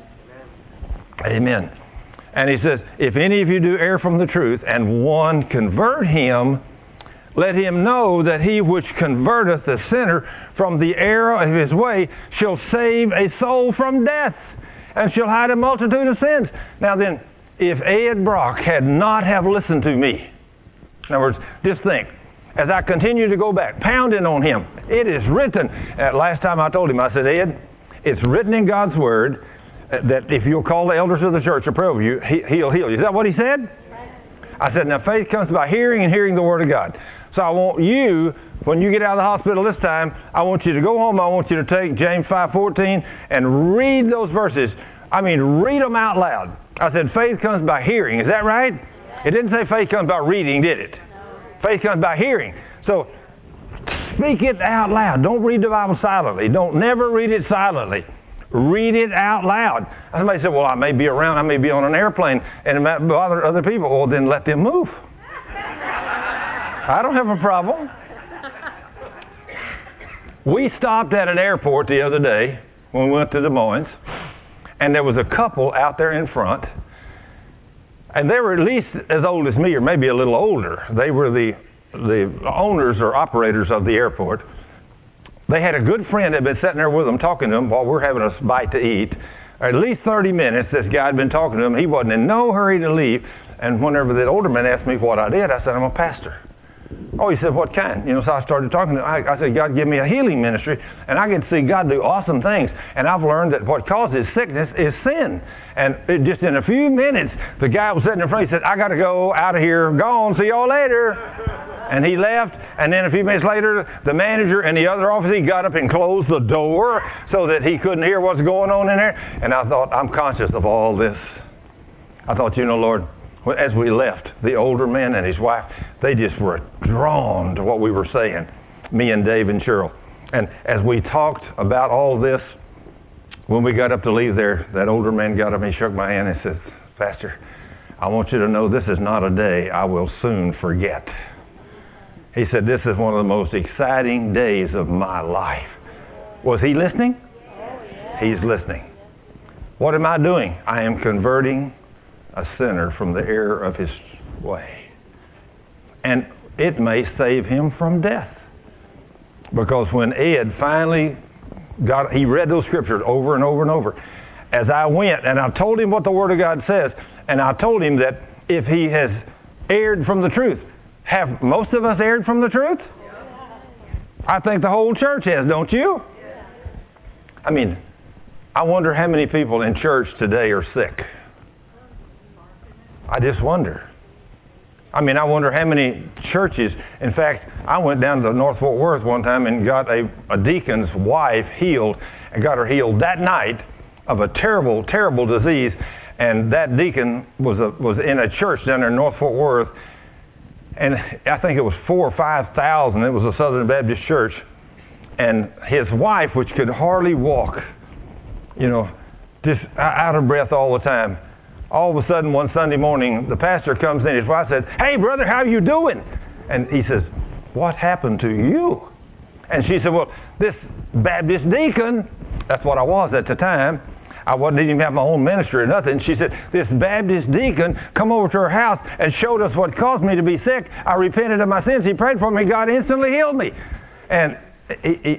Amen. Amen. And he says, if any of you do err from the truth and one convert him, let him know that he which converteth the sinner from the error of his way shall save a soul from death and shall hide a multitude of sins. Now then, if Ed Brock had not have listened to me, in other words, just think, as I continue to go back, pounding on him, it is written. Last time I told him, I said, Ed, it's written in God's Word that if you'll call the elders of the church to pray over you, he'll heal you. Is that what he said? I said, now faith comes by hearing and hearing the Word of God. So I want you, when you get out of the hospital this time, I want you to go home. I want you to take James 5:14 and read those verses. I mean, read them out loud. I said, faith comes by hearing. Is that right? It didn't say faith comes by reading, did it? Faith comes by hearing. So speak it out loud. Don't read the Bible silently. Don't never read it silently. Read it out loud. Somebody said, well, I may be around. I may be on an airplane and it might bother other people. Well, then let them move. I don't have a problem. We stopped at an airport the other day when we went to Des Moines, and there was a couple out there in front, and they were at least as old as me or maybe a little older. They were the owners or operators of the airport, they had a good friend that had been sitting there with them talking to them while we're having a bite to eat. At least 30 minutes, this guy had been talking to him. He wasn't in no hurry to leave. And whenever the older man asked me what I did, I said, I'm a pastor. Oh, he said, what kind? So I started talking to him. I said, God gave me a healing ministry, and I get to see God do awesome things. And I've learned that what causes sickness is sin. And just in a few minutes, the guy was sitting in front. He said, I got to go out of here. Gone. See y'all later. And he left. And then a few minutes later, the manager and the other officer, he got up and closed the door so that he couldn't hear what's going on in there. And I thought, I'm conscious of all this. I thought, Lord, as we left, the older man and his wife, they just were drawn to what we were saying, me and Dave and Cheryl. And as we talked about all this, when we got up to leave there, that older man got up and he shook my hand and said, Pastor, I want you to know this is not a day I will soon forget. He said, this is one of the most exciting days of my life. Was he listening? He's listening. What am I doing? I am converting a sinner from the error of his way. And it may save him from death. Because when Ed finally he read those scriptures over and over and over. As I went and I told him what the Word of God says, and I told him that if he has erred from the truth, have most of us erred from the truth? I think the whole church has, don't you? I mean, I wonder how many people in church today are sick. I just wonder. I mean, I wonder how many churches. In fact, I went down to North Fort Worth one time and got a deacon's wife healed, and got her healed that night of a terrible, terrible disease. And that deacon was in a church down there in North Fort Worth, and I think it was 4,000 or 5,000. It was a Southern Baptist church, and his wife, which could hardly walk, just out of breath all the time. All of a sudden, one Sunday morning, the pastor comes in. His wife said, "Hey, brother, how you doing?" And he says, "What happened to you?" And she said, "Well, this Baptist deacon," that's what I was at the time. I didn't even have my own ministry or nothing. She said, "This Baptist deacon come over to her house and showed us what caused me to be sick. I repented of my sins. He prayed for me. God instantly healed me." And he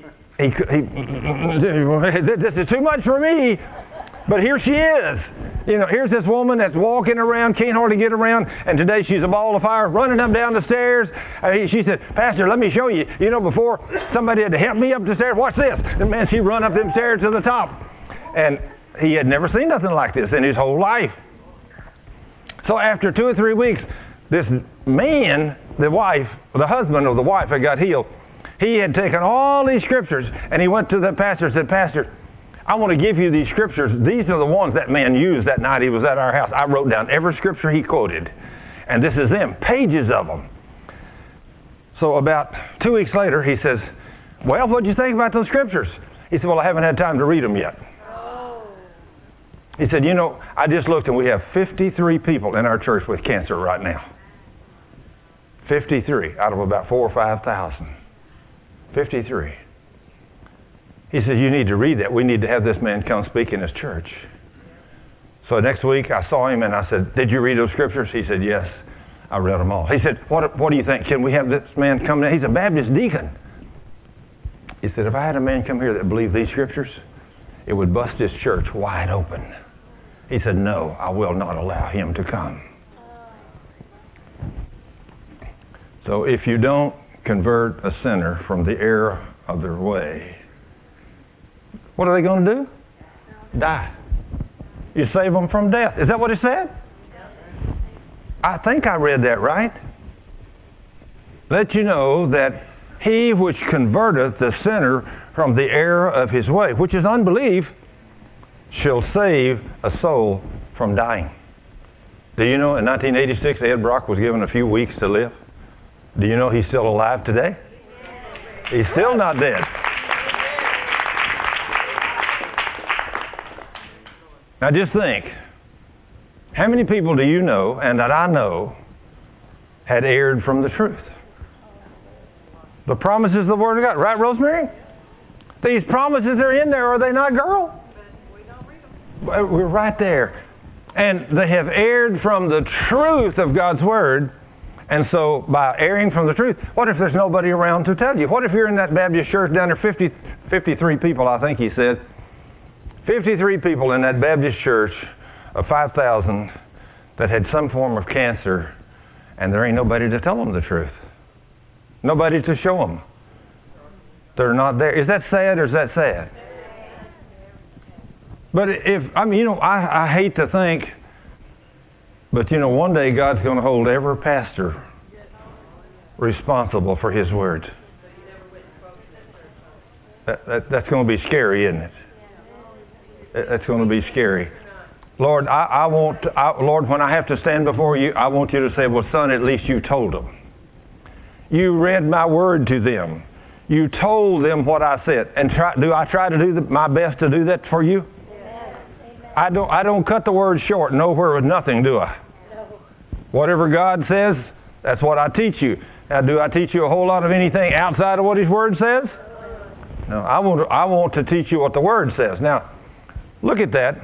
this is too much for me. But here she is. Here's this woman that's walking around, can't hardly get around, and today she's a ball of fire, running up down the stairs. She said, "Pastor, let me show you. Before somebody had to help me up the stairs. Watch this." And man, she run up them stairs to the top. And he had never seen nothing like this in his whole life. So after 2 or 3 weeks, this man, the husband of the wife that got healed, he had taken all these scriptures, and he went to the pastor and said, "Pastor, I want to give you these scriptures. These are the ones that man used that night he was at our house. I wrote down every scripture he quoted. And this is them, pages of them." So about 2 weeks later, he says, "Well, what did you think about those scriptures?" He said, "Well, I haven't had time to read them yet." He said, "I just looked and we have 53 people in our church with cancer right now. 53 out of about 4,000 or 5,000. 53. He said, "You need to read that. We need to have this man come speak in his church." So next week I saw him and I said, "Did you read those scriptures?" He said, "Yes, I read them all." He said, What do you think? Can we have this man come in? He's a Baptist deacon. He said, "If I had a man come here that believed these scriptures, it would bust his church wide open." He said, "No, I will not allow him to come." So if you don't convert a sinner from the error of their way, what are they going to do? Die. You save them from death. Is that what it said? I think I read that right. "Let you know that he which converteth the sinner from the error of his way," which is unbelief, "shall save a soul from dying." Do you know in 1986 Ed Brock was given a few weeks to live? Do you know he's still alive today? He's still not dead. Now just think, how many people do you know and that I know had erred from the truth? The promises of the Word of God. Right, Rosemary? These promises are in there, are they not, girl? We're right there. And they have erred from the truth of God's Word, And so by erring from the truth, what if there's nobody around to tell you? What if you're in that Baptist church down there, 53 people, I think he said, 53 people in that Baptist church of 5,000 that had some form of cancer, and there ain't nobody to tell them the truth. Nobody to show them. They're not there. Is that sad or is that sad? But I hate to think, but one day God's going to hold every pastor responsible for his word. That's going to be scary, isn't it? That's going to be scary. Lord, Lord, when I have to stand before you, I want you to say, well, son, at least you told them. You read my word to them. You told them what I said. And do I try to do my best to do that for you? Yes. I don't cut the word short nowhere with nothing, do I? No. Whatever God says, that's what I teach you. Now, do I teach you a whole lot of anything outside of what His Word says? No, I want to teach you what the Word says. Now, look at that.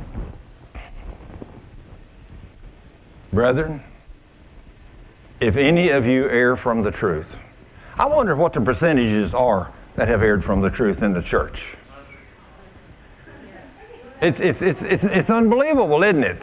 Brethren, if any of you err from the truth, I wonder what the percentages are that have erred from the truth in the church. It's unbelievable, isn't it?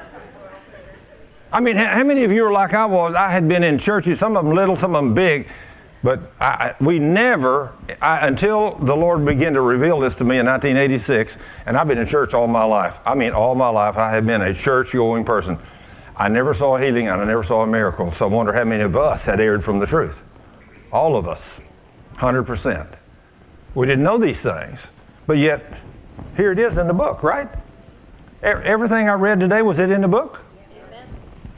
I mean, how many of you are like I was? I had been in churches, some of them little, some of them big, but we never, until the Lord began to reveal this to me in 1986, and I've been in church all my life. I mean, all my life I have been a church-going person. I never saw a healing and I never saw a miracle. So I wonder how many of us had erred from the truth. All of us. 100%. We didn't know these things. But yet, here it is in the book, right? Everything I read today, was it in the book? Amen.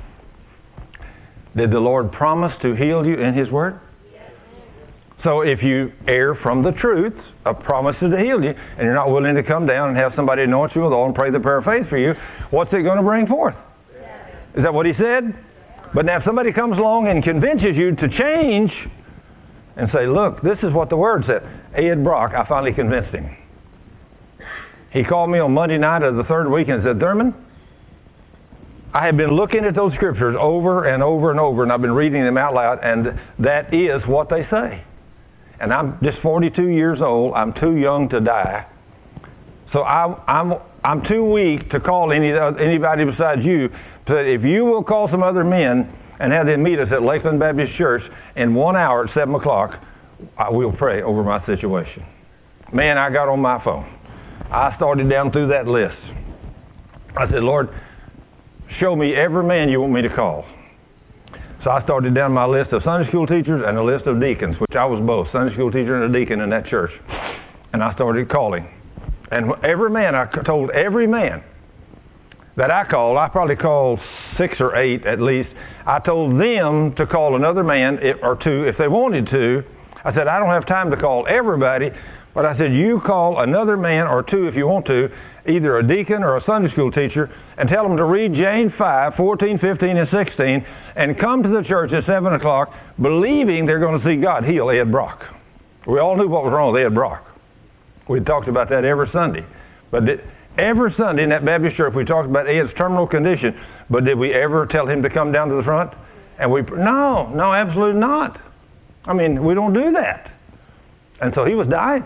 Did the Lord promise to heal you in His Word? Yes. So if you err from the truth, a promise to heal you, and you're not willing to come down and have somebody anoint you with oil and pray the prayer of faith for you, what's it going to bring forth? Is that what He said? But now if somebody comes along and convinces you to change and say, look, this is what the Word said. Ed Brock, I finally convinced him. He called me on Monday night of the third week and said, Thurman, I have been looking at those scriptures over and over and over, and I've been reading them out loud, and that is what they say. And I'm just 42 years old. I'm too young to die. So I'm too weak to call anybody besides you. But if you will call some other men and have them meet us at Lakeland Baptist Church in 1 hour at 7 o'clock, I will pray over my situation. Man, I got on my phone. I started down through that list. I said, Lord, show me every man you want me to call. So I started down my list of Sunday school teachers and a list of deacons, which I was both, Sunday school teacher and a deacon in that church. And I started calling. And every man, I told every man that I called, I probably called 6 or 8 at least, I told them to call another man or two if they wanted to. I said, I don't have time to call everybody, but I said, you call another man or two if you want to, either a deacon or a Sunday school teacher, and tell them to read James 5, 14, 15, and 16, and come to the church at 7 o'clock, believing they're going to see God heal Ed Brock. We all knew what was wrong with Ed Brock. We talked about that every Sunday. But every Sunday in that Baptist church, we talked about Ed's terminal condition, but did we ever tell him to come down to the front? And no, absolutely not. I mean, we don't do that. And so he was dying.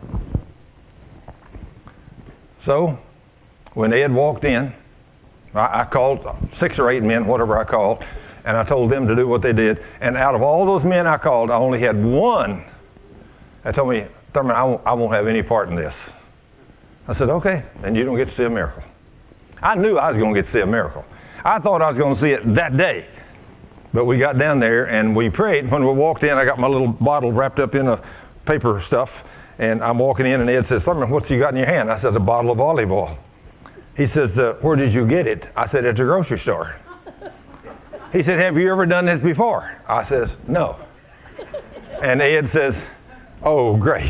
So when Ed walked in, I called 6 or 8 men, whatever I called, and I told them to do what they did. And out of all those men I called, I only had one that told me, Thurman, I won't have any part in this. I said, okay, then you don't get to see a miracle. I knew I was going to get to see a miracle. I thought I was going to see it that day. But we got down there and we prayed. When we walked in, I got my little bottle wrapped up in a paper stuff. And I'm walking in and Ed says, Thurman, what you got in your hand? I said, a bottle of olive oil. He says, where did you get it? I said, at the grocery store. He said, have you ever done this before? I says, no. And Ed says, oh, great.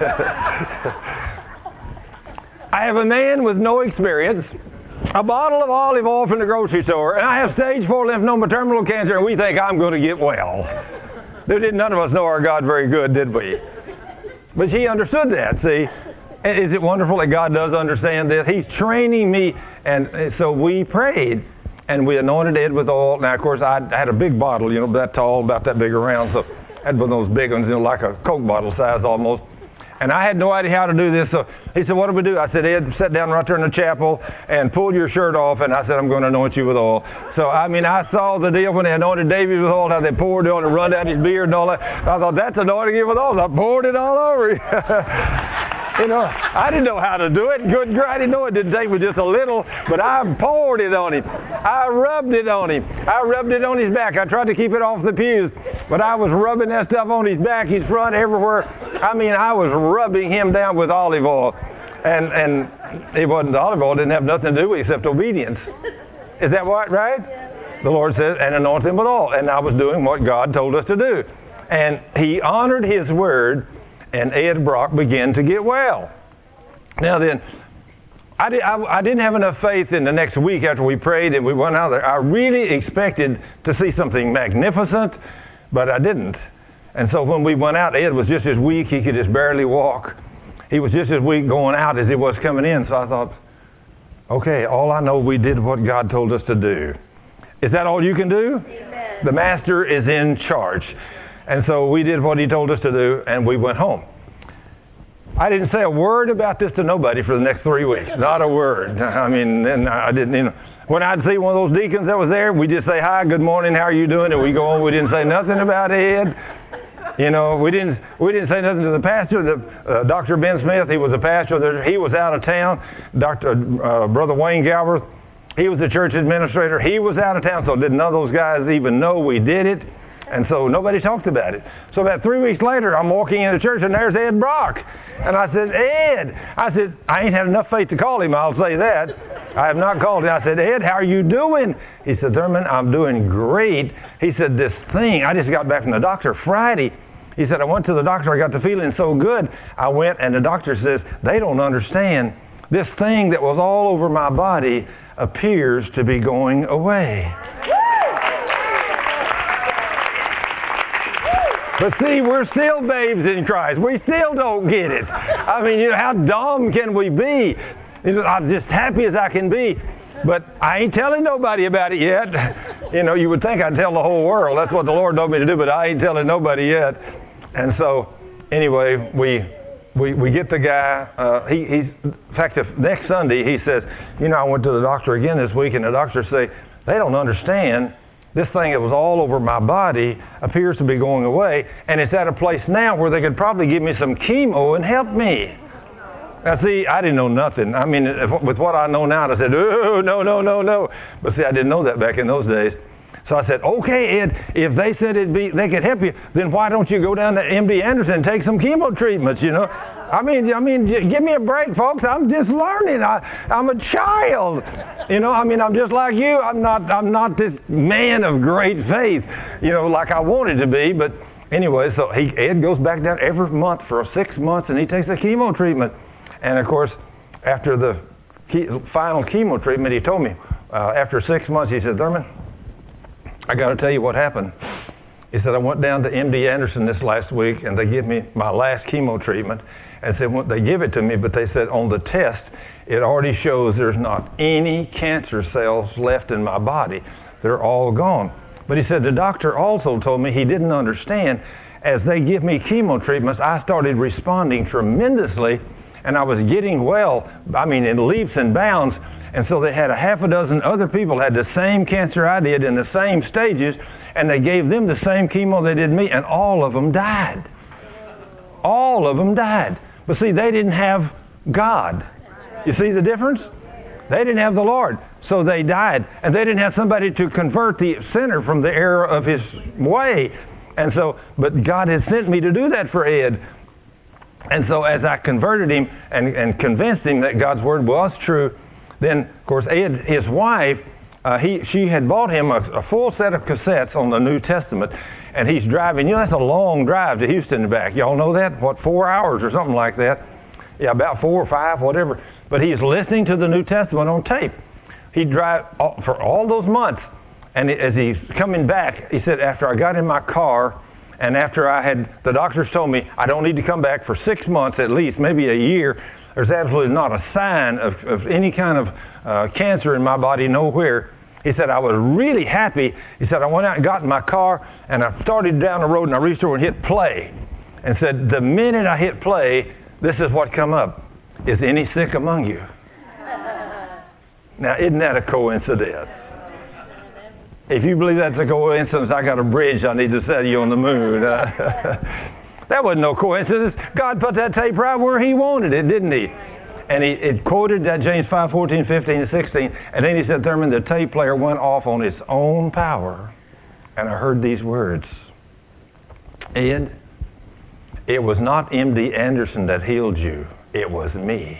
I have a man with no experience, a bottle of olive oil from the grocery store, and I have stage 4 lymphoma terminal cancer, and we think I'm going to get well. None of us know our God very good, did we? But he understood that, see. Is it wonderful that God does understand this? He's training me, and so we prayed. and we anointed Ed with oil. Now, of course, I had a big bottle, you know, that tall, about that big around, so I had one of those big ones, you know, like a Coke bottle size almost. And I had no idea how to do this, so he said, what do we do? I said, Ed, sit down right there in the chapel and pull your shirt off, and I said, I'm going to anoint you with oil. So, I mean, I saw the deal when they anointed David with oil, how they poured it on and run down his beard and all that. I thought, that's anointing him with oil. So I poured it all over him. You know, I didn't know how to do it. Good God, I didn't know it didn't take me just a little, but I poured it on him. I rubbed it on him. I rubbed it on his back. I tried to keep it off the pews, but I was rubbing that stuff on his back, his front, everywhere. I mean, I was rubbing him down with olive oil. And it wasn't olive oil. It didn't have nothing to do with it except obedience. Is that right? The Lord says, and anoint him with oil. And I was doing what God told us to do. And he honored his word, and Ed Brock began to get well. Now then, I didn't have enough faith in the next week after we prayed and we went out there. I really expected to see something magnificent, but I didn't. And so when we went out, Ed was just as weak. He could just barely walk. He was just as weak going out as he was coming in. So I thought, okay, all I know, we did what God told us to do. Is that all you can do? Amen. The Master is in charge. And so we did what he told us to do, and we went home. I didn't say a word about this to nobody for the next 3 weeks. Not a word. I mean, and I didn't, you know. When I'd see one of those deacons that was there, we just say, hi, good morning, how are you doing? And we go on. We didn't say nothing about Ed. You know, we didn't say nothing to the pastor. Dr. Ben Smith, he was a pastor. He was out of town. Brother Wayne Galbraith, he was the church administrator. He was out of town, so none of those guys even know we did it. And so nobody talked about it. So about 3 weeks later, I'm walking into church, and there's Ed Brock. And I said, Ed, I ain't had enough faith to call him, I'll say that. I have not called him. I said, Ed, how are you doing? He said, Thurman, I'm doing great. He said, this thing, I just got back from the doctor Friday. He said, I went to the doctor, I got to feeling so good. I went, and the doctor says, they don't understand. This thing that was all over my body appears to be going away. But see, we're still babes in Christ. We still don't get it. I mean, you know, how dumb can we be? You know, I'm just happy as I can be. But I ain't telling nobody about it yet. You know, you would think I'd tell the whole world. That's what the Lord told me to do, but I ain't telling nobody yet. And so, anyway, we get the guy. In fact, next Sunday, he says, you know, I went to the doctor again this week, and the doctor say, they don't understand. This thing that was all over my body appears to be going away, and it's at a place now where they could probably give me some chemo and help me. Now, see, I didn't know nothing. I mean, with what I know now, I said, oh, no. But see, I didn't know that back in those days. So I said, okay, Ed, if they said they could help you, then why don't you go down to MD Anderson and take some chemo treatments, you know? I mean, give me a break, folks. I'm just learning. I'm a child. You know, I mean, I'm just like you. I'm not this man of great faith, you know, like I wanted to be. But anyway, so Ed goes back down every month for 6 months, and he takes the chemo treatment. And, of course, after the final chemo treatment, he told me, after 6 months, he said, Thurman, I got to tell you what happened. He said, I went down to MD Anderson this last week, and they gave me my last chemo treatment. And said, well, they give it to me, but they said on the test, it already shows there's not any cancer cells left in my body. They're all gone. But he said, the doctor also told me he didn't understand. As they give me chemo treatments, I started responding tremendously, and I was getting well, I mean, in leaps and bounds. And so they had a half a dozen other people had the same cancer I did in the same stages, and they gave them the same chemo they did me, and all of them died. All of them died. But see, they didn't have God. You see the difference? They didn't have the Lord, so they died. And they didn't have somebody to convert the sinner from the error of his way. And so, but God had sent me to do that for Ed. And so as I converted him and convinced him that God's word was true, then, of course, Ed, his wife, she had bought him a full set of cassettes on the New Testament. And he's driving, you know, that's a long drive to Houston and back. Y'all know that? What, 4 hours or something like that? Yeah, about 4 or 5, whatever. But he's listening to the New Testament on tape. He'd drive for all those months. And as he's coming back, he said, after I got in my car, and after the doctors told me I don't need to come back for 6 months at least, maybe a year, there's absolutely not a sign of any kind of cancer in my body, nowhere. He said, I was really happy. He said, I went out and got in my car, and I started down the road, and I reached over and hit play. And said, the minute I hit play, this is what come up. Is any sick among you? Now, isn't that a coincidence? If you believe that's a coincidence, I got a bridge I need to set you on the moon. That wasn't no coincidence. God put that tape right where He wanted it, didn't He? And it quoted that James 5:14, 15, and 16. And then he said, Thurman, the tape player went off on its own power. And I heard these words. Ed, it was not M.D. Anderson that healed you. It was me.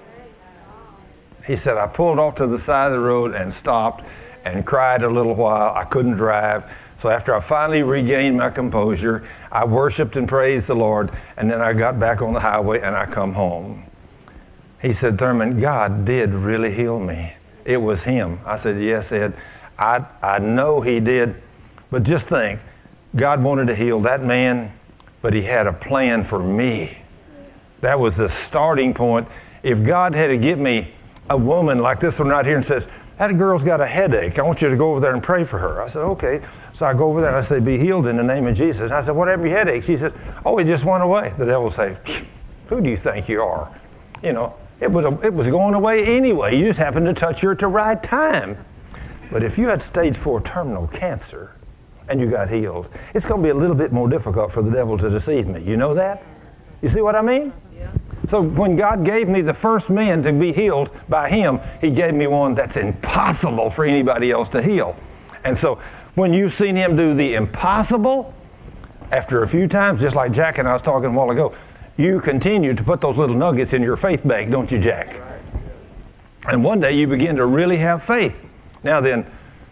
He said, I pulled off to the side of the road and stopped and cried a little while. I couldn't drive. So after I finally regained my composure, I worshiped and praised the Lord. And then I got back on the highway and I come home. He said, Thurman, God did really heal me. It was Him. I said, yes, Ed. I know He did. But just think, God wanted to heal that man, but He had a plan for me. That was the starting point. If God had to give me a woman like this one right here and says, that girl's got a headache. I want you to go over there and pray for her. I said, okay. So I go over there and I say, be healed in the name of Jesus. And I said, what have you headache? She said, oh, it just went away. The devil say, who do you think you are? You know, it was going away anyway. You just happened to touch her at the right time. But if you had stage 4 terminal cancer and you got healed, it's going to be a little bit more difficult for the devil to deceive me. You know that? You see what I mean? Yeah. So when God gave me the first man to be healed by Him, He gave me one that's impossible for anybody else to heal. And so when you've seen Him do the impossible, after a few times, just like Jack and I was talking a while ago, you continue to put those little nuggets in your faith bag, don't you, Jack? And one day you begin to really have faith. Now then,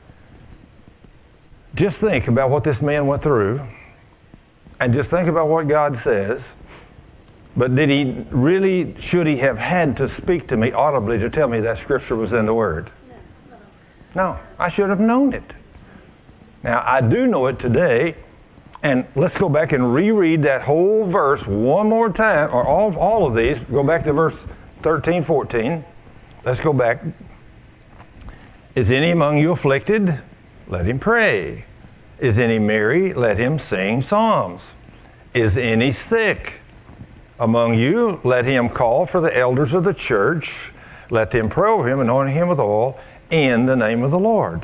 just think about what this man went through, and just think about what God says. But should he have had to speak to me audibly to tell me that scripture was in the Word? No, I should have known it. Now, I do know it today, and let's go back and reread that whole verse one more time, or all of these. Go back to verse 13, 14. Let's go back. Is any among you afflicted? Let him pray. Is any merry? Let him sing psalms. Is any sick among you? Let him call for the elders of the church. Let them pray over him, anointing him with oil in the name of the Lord.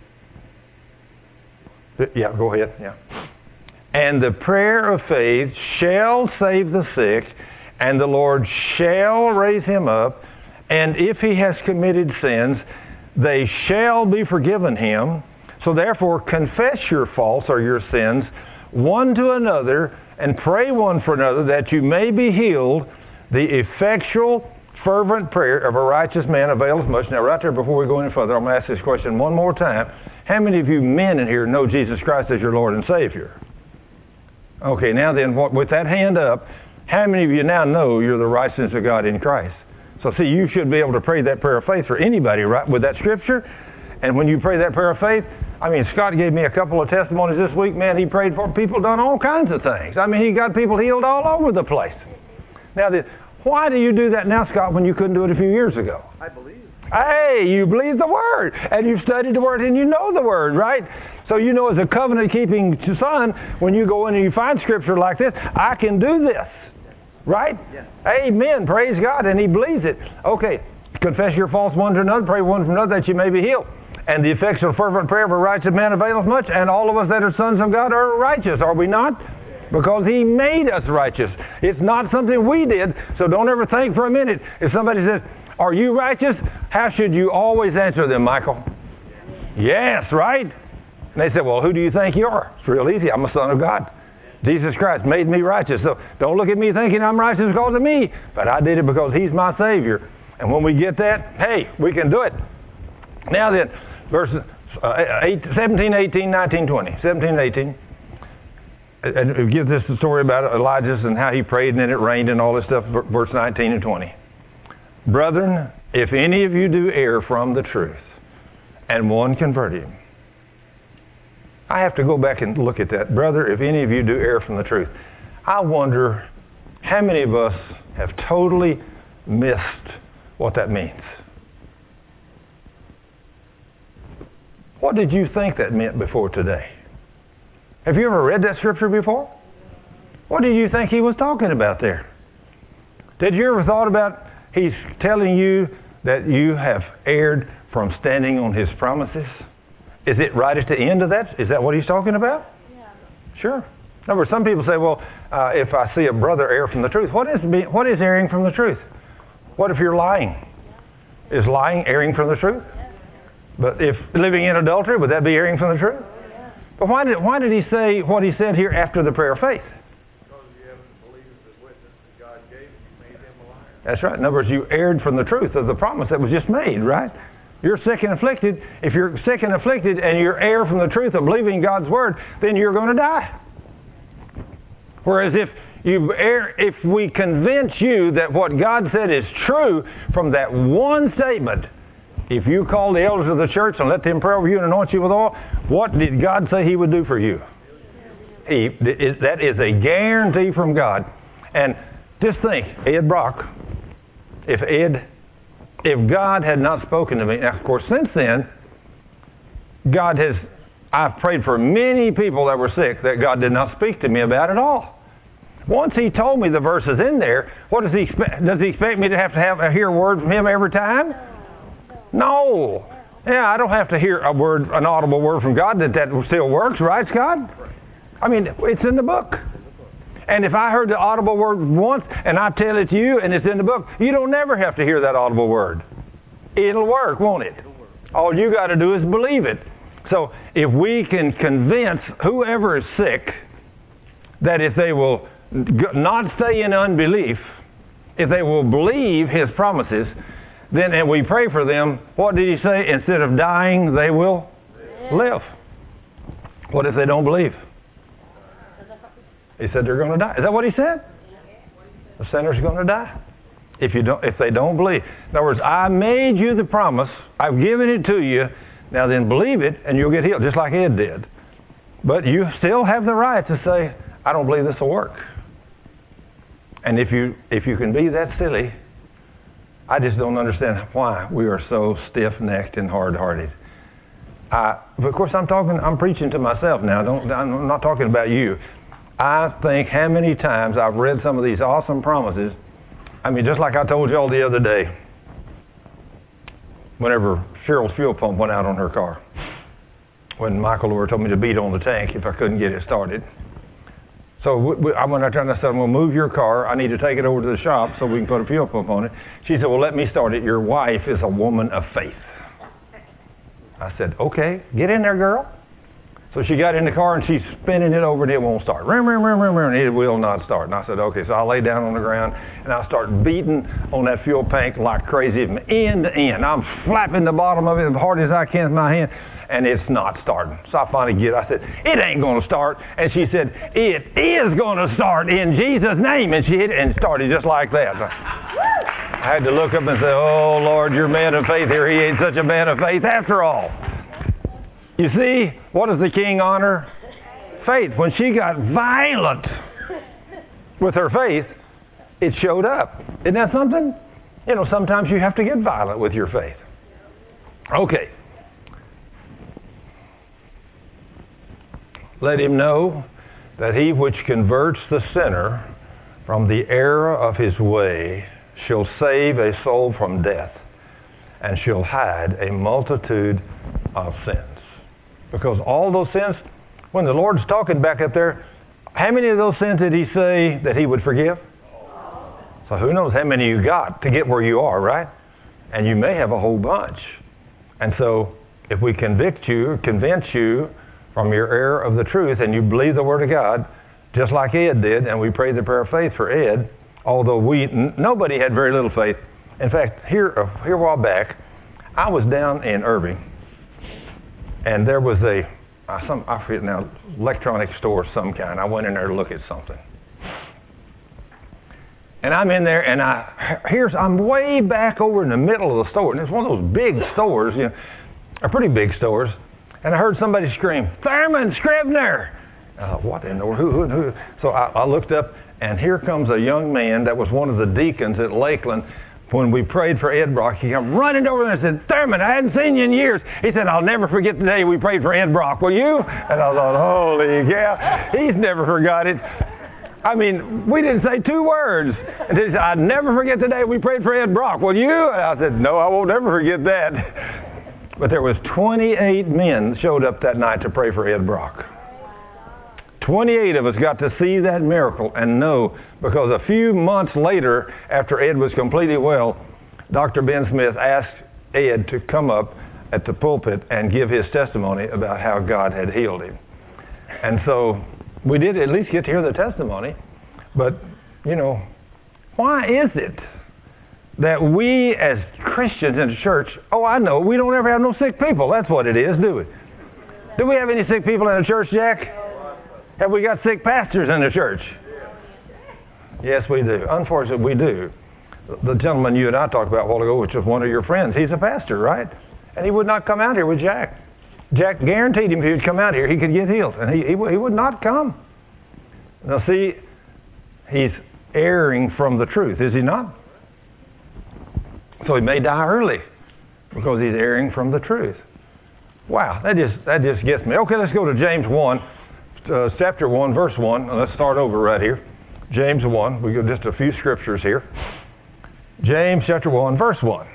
Yeah, go ahead. Yeah. And the prayer of faith shall save the sick, and the Lord shall raise him up. And if he has committed sins, they shall be forgiven him. So therefore, confess your faults or your sins one to another, and pray one for another, that you may be healed. The effectual, fervent prayer of a righteous man availeth much. Now, right there, before we go any further, I'm going to ask this question one more time. How many of you men in here know Jesus Christ as your Lord and Savior? Okay, now then, with that hand up, how many of you now know you're the righteousness of God in Christ? So see, you should be able to pray that prayer of faith for anybody, right, with that scripture. And when you pray that prayer of faith, I mean, Scott gave me a couple of testimonies this week. Man, he prayed for people, done all kinds of things. I mean, he got people healed all over the place. Now, why do you do that now, Scott, when you couldn't do it a few years ago? I believe. Hey, you believe the Word, and you've studied the Word, and you know the Word, right? So you know, as a covenant-keeping son, when you go in and you find Scripture like this, I can do this, right? Yes. Amen. Praise God, and he believes it. Okay, confess your faults one to another, pray one for another, that you may be healed. And the effectual fervent prayer of a righteous man availeth much, and all of us that are sons of God are righteous, are we not? Because He made us righteous. It's not something we did, so don't ever think for a minute. If somebody says, are you righteous? How should you always answer them, Michael? Yes, right? And they say, well, who do you think you are? It's real easy. I'm a son of God. Jesus Christ made me righteous. So don't look at me thinking I'm righteous because of me. But I did it because He's my Savior. And when we get that, hey, we can do it. Now then, verses 17, 18, 19, 20. 17 and 18. And it gives this story about Elijah and how he prayed and then it rained and all this stuff. Verse 19 and 20. Brethren, if any of you do err from the truth, and one convert him. I have to go back and look at that. Brother, if any of you do err from the truth. I wonder how many of us have totally missed what that means. What did you think that meant before today? Have you ever read that scripture before? What did you think he was talking about there? Did you ever thought about he's telling you that you have erred from standing on his promises? Is it right at the end of that? Is that what he's talking about? Yeah. Sure. In other words, some people say, well, if I see a brother err from the truth, what is erring from the truth? What if you're lying? Is lying erring from the truth? But if living in adultery, would that be erring from the truth? But why did he say what he said here after the prayer of faith? Because you haven't believed the witness that God gave you, made him a liar. That's right. In other words, you erred from the truth of the promise that was just made, right? You're sick and afflicted. If you're sick and afflicted and you err from the truth of believing God's word, then you're going to die. Whereas if we convince you that what God said is true from that one statement, if you call the elders of the church and let them pray over you and anoint you with oil, what did God say he would do for you? That is a guarantee from God. And just think, Ed Brock, if God had not spoken to me, now of course since then, I've prayed for many people that were sick that God did not speak to me about at all. Once he told me the verses in there, what does he expect? Does he expect me to hear a word from him every time? No. Yeah, I don't have to hear an audible word from God that still works, right, Scott? I mean, it's in the book. And if I heard the audible word once and I tell it to you and it's in the book, you don't never have to hear that audible word. It'll work, won't it? All you got to do is believe it. So if we can convince whoever is sick that if they will not stay in unbelief, if they will believe his promises, then and we pray for them, what did he say? Instead of dying, they will live. What if they don't believe? He said they're going to die. Is that what he said? The sinner's going to die if they don't believe. In other words, I made you the promise. I've given it to you. Now then believe it and you'll get healed, just like Ed did. But you still have the right to say, I don't believe this will work. And if you can be that silly, I just don't understand why we are so stiff-necked and hard-hearted. But of course, I'm preaching to myself now. I'm not talking about you. I think how many times I've read some of these awesome promises. I mean, just like I told y'all the other day, whenever Cheryl's fuel pump went out on her car, when Michael Lure told me to beat on the tank if I couldn't get it started. So I went out there and I said, I'm going to move your car. I need to take it over to the shop so we can put a fuel pump on it. She said, well, let me start it. Your wife is a woman of faith. I said, okay, get in there, girl. So she got in the car and she's spinning it over and it won't start. And it will not start. And I said, okay. So I lay down on the ground and I start beating on that fuel tank like crazy from end to end. I'm flapping the bottom of it as hard as I can with my hand. And it's not starting. So I finally I said, it ain't going to start. And she said, it is going to start in Jesus' name. And she hit it and started just like that. I had to look up and say, oh, Lord, you're a man of faith here. He ain't such a man of faith after all. You see, what does the king honor? Faith. When she got violent with her faith, it showed up. Isn't that something? You know, sometimes you have to get violent with your faith. Okay. Let him know that he which converts the sinner from the error of his way shall save a soul from death and shall hide a multitude of sins. Because all those sins, when the Lord's talking back up there, how many of those sins did he say that he would forgive? So who knows how many you got to get where you are, right? And you may have a whole bunch. And so if we convince you from your error of the truth, and you believe the Word of God, just like Ed did, and we prayed the prayer of faith for Ed, although nobody had very little faith. In fact, here a while back, I was down in Irving, and there was I forget now, electronic store of some kind. I went in there to look at something. And I'm in there, and I'm way back over in the middle of the store, and it's one of those big stores, pretty big stores. And I heard somebody scream, Thurman Scribner! What in the world? Who? So I looked up, and here comes a young man that was one of the deacons at Lakeland when we prayed for Ed Brock, he came running over there and said, Thurman, I hadn't seen you in years. He said, I'll never forget the day we prayed for Ed Brock, will you? And I thought, holy cow, he's never forgot it. I mean, we didn't say 2 words. And he said, I'll never forget the day we prayed for Ed Brock, will you? And I said, no, I won't ever forget that. But there was 28 men showed up that night to pray for Ed Brock. 28 of us got to see that miracle and know, because a few months later, after Ed was completely well, Dr. Ben Smith asked Ed to come up at the pulpit and give his testimony about how God had healed him. And so we did at least get to hear the testimony. But, you know, why is it that we as Christians in the church, I know, we don't ever have no sick people. That's what it is, do we? Do we have any sick people in the church, Jack? Have we got sick pastors in the church? Yes, we do. Unfortunately, we do. The gentleman you and I talked about a while ago, which was one of your friends, he's a pastor, right? And he would not come out here with Jack. Jack guaranteed him if he would come out here, he could get healed. And he would not come. Now see, he's erring from the truth, is he not? So he may die early because he's erring from the truth. Wow, that just gets me. Okay, let's go to James 1. Chapter 1, verse 1. Let's start over right here. James 1. We got just a few scriptures here. James chapter 1, verse 1.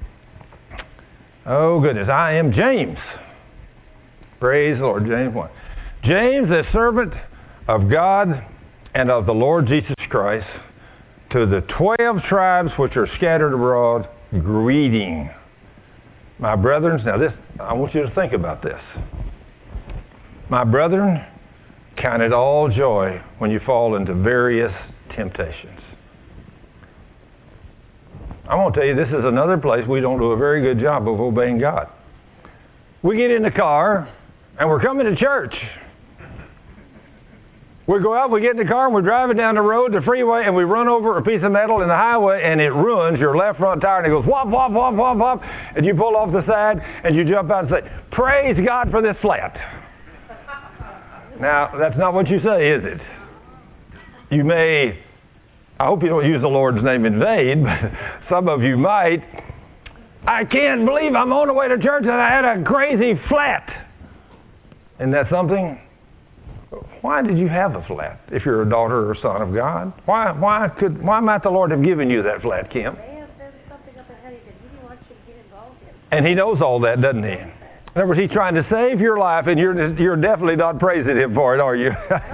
Oh, goodness. I am James. Praise the Lord. James 1. James, the servant of God and of the Lord Jesus Christ, to the 12 tribes which are scattered abroad, greeting. My brethren, now this, I want you to think about this. My brethren, count it all joy when you fall into various temptations. I'm going to tell you, this is another place we don't do a very good job of obeying God. We get in the car, and we're coming to church. We go out, we get in the car, and we're driving down the road, the freeway, and we run over a piece of metal in the highway, and it ruins your left front tire, and it goes whop, whop, whop, whop, whop, and you pull off the side, and you jump out and say, praise God for this flat. Now, that's not what you say, is it? You may, I hope you don't use the Lord's name in vain, but some of you might. I can't believe I'm on the way to church and I had a crazy flat. Isn't that something? Why did you have a flat if you're a daughter or son of God? Why might the Lord have given you that flat, Kim? There was something up ahead that he didn't want you to get involved in. And he knows all that, doesn't he? In other words, he's trying to save your life, and you're definitely not praising him for it, are you?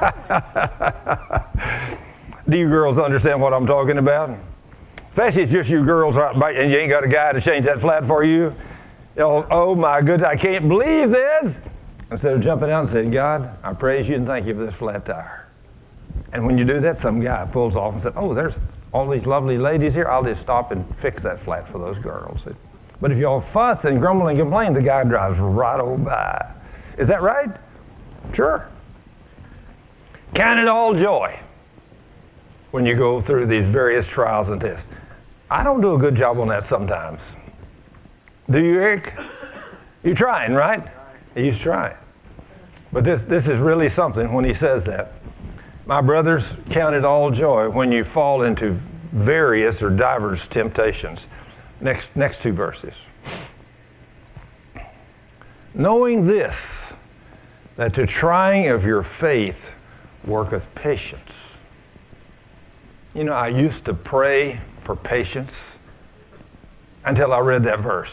Do you girls understand what I'm talking about? Especially it's just you girls, and you ain't got a guy to change that flat for you. Oh my goodness, I can't believe this. Instead of jumping out and saying, God, I praise you and thank you for this flat tire. And when you do that, some guy pulls off and says, oh, there's all these lovely ladies here. I'll just stop and fix that flat for those girls. But if y'all fuss and grumble and complain, the guy drives right on by. Is that right? Sure. Count it all joy when you go through these various trials and tests. I don't do a good job on that sometimes. Do you, Eric? You're trying, right? He's trying. But this is really something when he says that. My brothers, count it all joy when you fall into various or diverse temptations. Next 2 verses. Knowing this, that the trying of your faith worketh patience. You know, I used to pray for patience until I read that verse.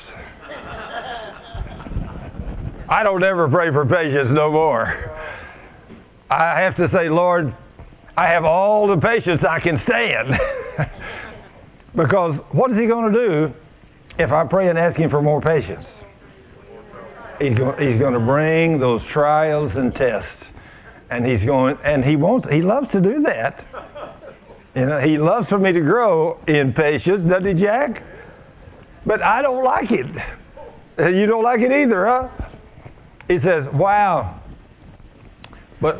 I don't ever pray for patience no more. I have to say, Lord, I have all the patience I can stand. Because what is he going to do if I pray and ask him for more patience? He's going to bring those trials and tests. And he loves to do that. You know, he loves for me to grow in patience, doesn't he, Jack? But I don't like it. You don't like it either, huh? He says, wow. But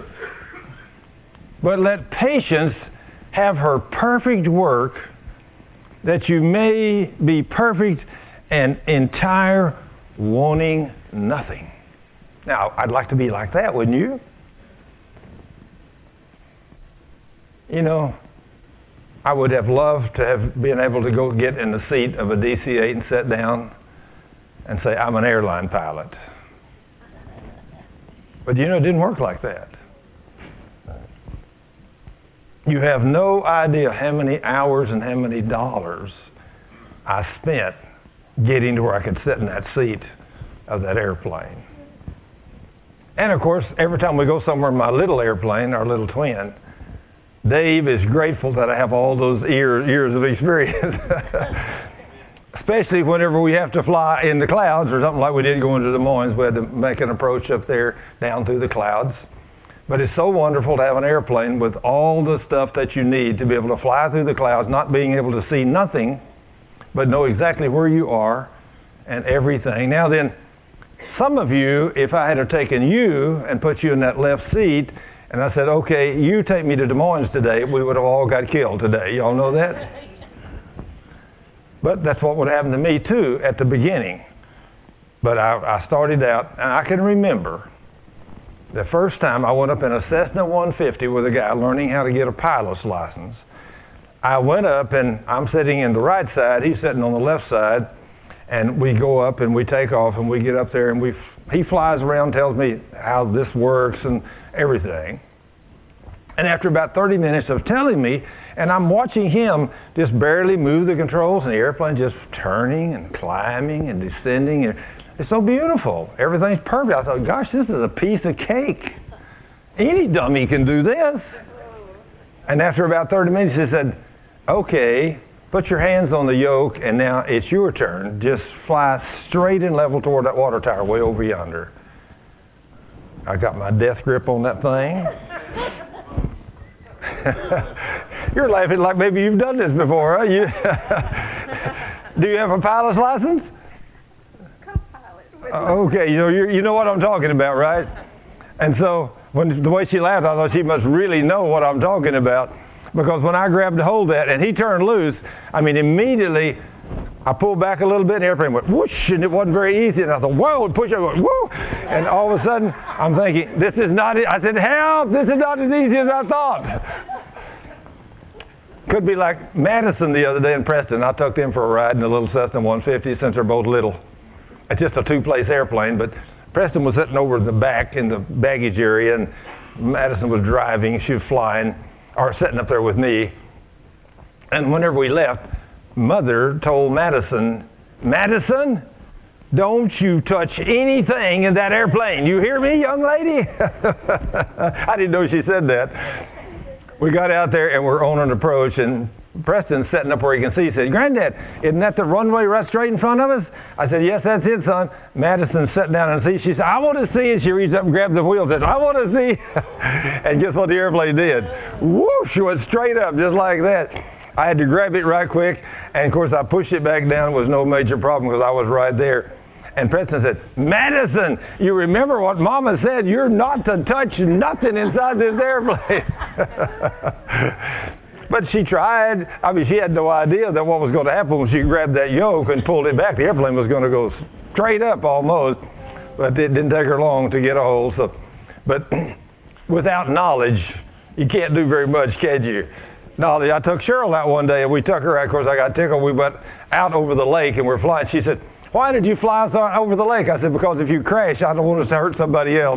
let patience have her perfect work, that you may be perfect and entire, wanting nothing. Now, I'd like to be like that, wouldn't you? You know, I would have loved to have been able to go get in the seat of a DC-8 and sit down and say, I'm an airline pilot. But you know, it didn't work like that. You have no idea how many hours and how many dollars I spent getting to where I could sit in that seat of that airplane. And of course, every time we go somewhere in my little airplane, our little twin, Dave is grateful that I have all those years of experience. Especially whenever we have to fly in the clouds or something like we did going to Des Moines. We had to make an approach up there down through the clouds. But it's so wonderful to have an airplane with all the stuff that you need to be able to fly through the clouds, not being able to see nothing, but know exactly where you are and everything. Now then, some of you, if I had taken you and put you in that left seat, and I said, okay, you take me to Des Moines today, we would have all got killed today. Y'all know that? But that's what would happen to me too at the beginning. But I started out, and I can remember the first time I went up in a Cessna 150 with a guy learning how to get a pilot's license. I went up, and I'm sitting in the right side, he's sitting on the left side, and we go up and we take off and we get up there and he flies around, tells me how this works and everything. And after about 30 minutes of telling me, and I'm watching him just barely move the controls and the airplane just turning and climbing and descending. And it's so beautiful. Everything's perfect. I thought, gosh, this is a piece of cake. Any dummy can do this. And after about 30 minutes, he said, okay, put your hands on the yoke, and now it's your turn. Just fly straight and level toward that water tower way over yonder. I got my death grip on that thing. You're laughing like maybe you've done this before, huh? Do you have a pilot's license? Co-pilot. Okay, you know what I'm talking about, right? And so the way she laughed, I thought she must really know what I'm talking about. Because when I grabbed a hold of that and he turned loose, I mean, immediately I pulled back a little bit and the airplane went whoosh, and it wasn't very easy. And I thought, whoa, and push, I went, whoa. And all of a sudden, I'm thinking, this is not it. I said, help, this is not as easy as I thought. Could be like Madison the other day in Preston. I took them for a ride in a little Cessna 150 since they're both little. It's just a two-place airplane, but Preston was sitting over the back in the baggage area, and Madison was driving. She was flying, or sitting up there with me. And whenever we left, Mother told Madison, Madison, don't you touch anything in that airplane. You hear me, young lady? I didn't know she said that. We got out there and we're on an approach, and Preston's sitting up where he can see. He said, Granddad, isn't that the runway right straight in front of us? I said, yes, that's it, son. Madison's sitting down and see. She said, I want to see it. She reached up and grabbed the wheel and said, I want to see. And guess what the airplane did? Whoosh, went straight up just like that. I had to grab it right quick, and of course I pushed it back down. It was no major problem because I was right there. And Preston said, Madison, you remember what Mama said? You're not to touch nothing inside this airplane. But she tried. I mean, she had no idea that what was going to happen when she grabbed that yoke and pulled it back. The airplane was going to go straight up almost. But it didn't take her long to get a hold. But without knowledge, you can't do very much, can you? Knowledge. I took Cheryl out one day, and we took her out. Of course, I got tickled. We went out over the lake, and we're flying. She said, why did you fly over the lake? I said, because if you crash, I don't want us to hurt somebody else.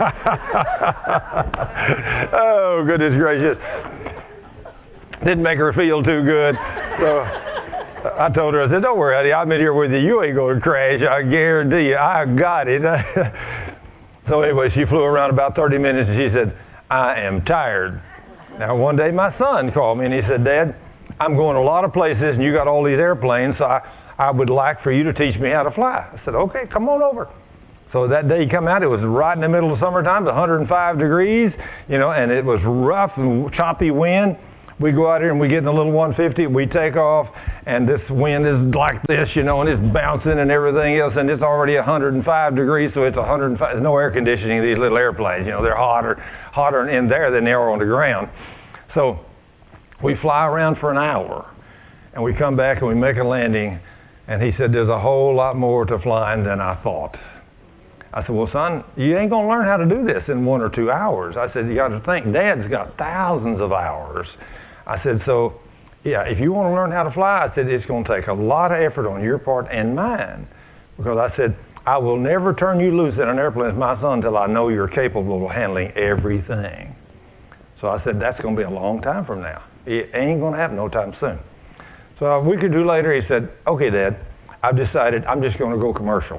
Oh, goodness gracious. Didn't make her feel too good. So I told her, I said, don't worry, honey, I'm in here with you. You ain't going to crash. I guarantee you. I got it. So anyway, she flew around about 30 minutes, and she said, I am tired. Now, one day my son called me, and he said, Dad, I'm going a lot of places, and you got all these airplanes, so I would like for you to teach me how to fly. I said, okay, come on over. So that day he come out, it was right in the middle of summertime, 105 degrees, and it was rough and choppy wind. We go out here and we get in the little 150, we take off, and this wind is like this, and it's bouncing and everything else, and it's already 105 degrees, so it's 105. There's no air conditioning in these little airplanes. They're hotter in there than they are on the ground. So we fly around for an hour, and we come back and we make a landing, and he said, there's a whole lot more to flying than I thought. I said, well, son, you ain't going to learn how to do this in 1 or 2 hours. I said, you got to think, Dad's got thousands of hours. I said, so Yeah, if you want to learn how to fly, I said, it's going to take a lot of effort on your part and mine. Because I said, I will never turn you loose in an airplane as my son until I know you're capable of handling everything. So I said, that's going to be a long time from now. It ain't going to happen no time soon. So a week or two later, he said, okay, Dad, I've decided I'm just going to go commercial.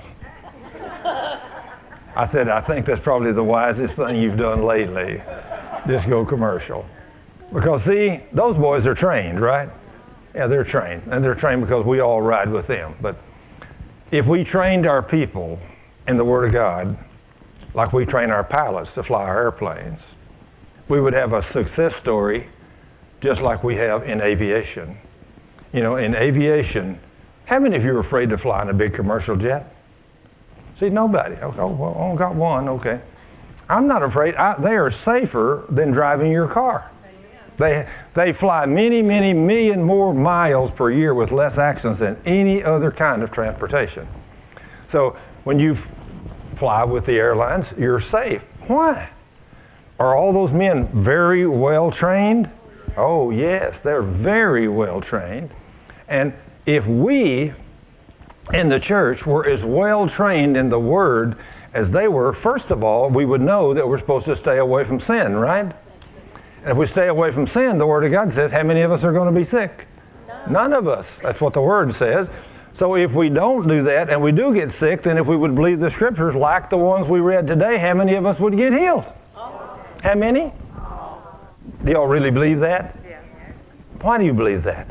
I said, I think that's probably the wisest thing you've done lately. Just go commercial. Because, see, those boys are trained, right? Yeah, they're trained. And they're trained because we all ride with them. But if we trained our people in the Word of God, like we train our pilots to fly our airplanes, we would have a success story just like we have in aviation. You know, in aviation, how many of you are afraid to fly in a big commercial jet? See, nobody. Oh, well, I only got one, okay. I'm not afraid. They are safer than driving your car. They fly many, many million more miles per year with less accidents than any other kind of transportation. So when you fly with the airlines, you're safe. Why? Are all those men very well trained? Oh, yes, they're very well trained. And if we in the church were as well trained in the Word as they were, first of all, we would know that we're supposed to stay away from sin, right? And if we stay away from sin, the Word of God says, how many of us are going to be sick? None of us. That's what the Word says. So if we don't do that and we do get sick, then if we would believe the Scriptures like the ones we read today, how many of us would get healed? How many? Do y'all really believe that? Why do you believe that?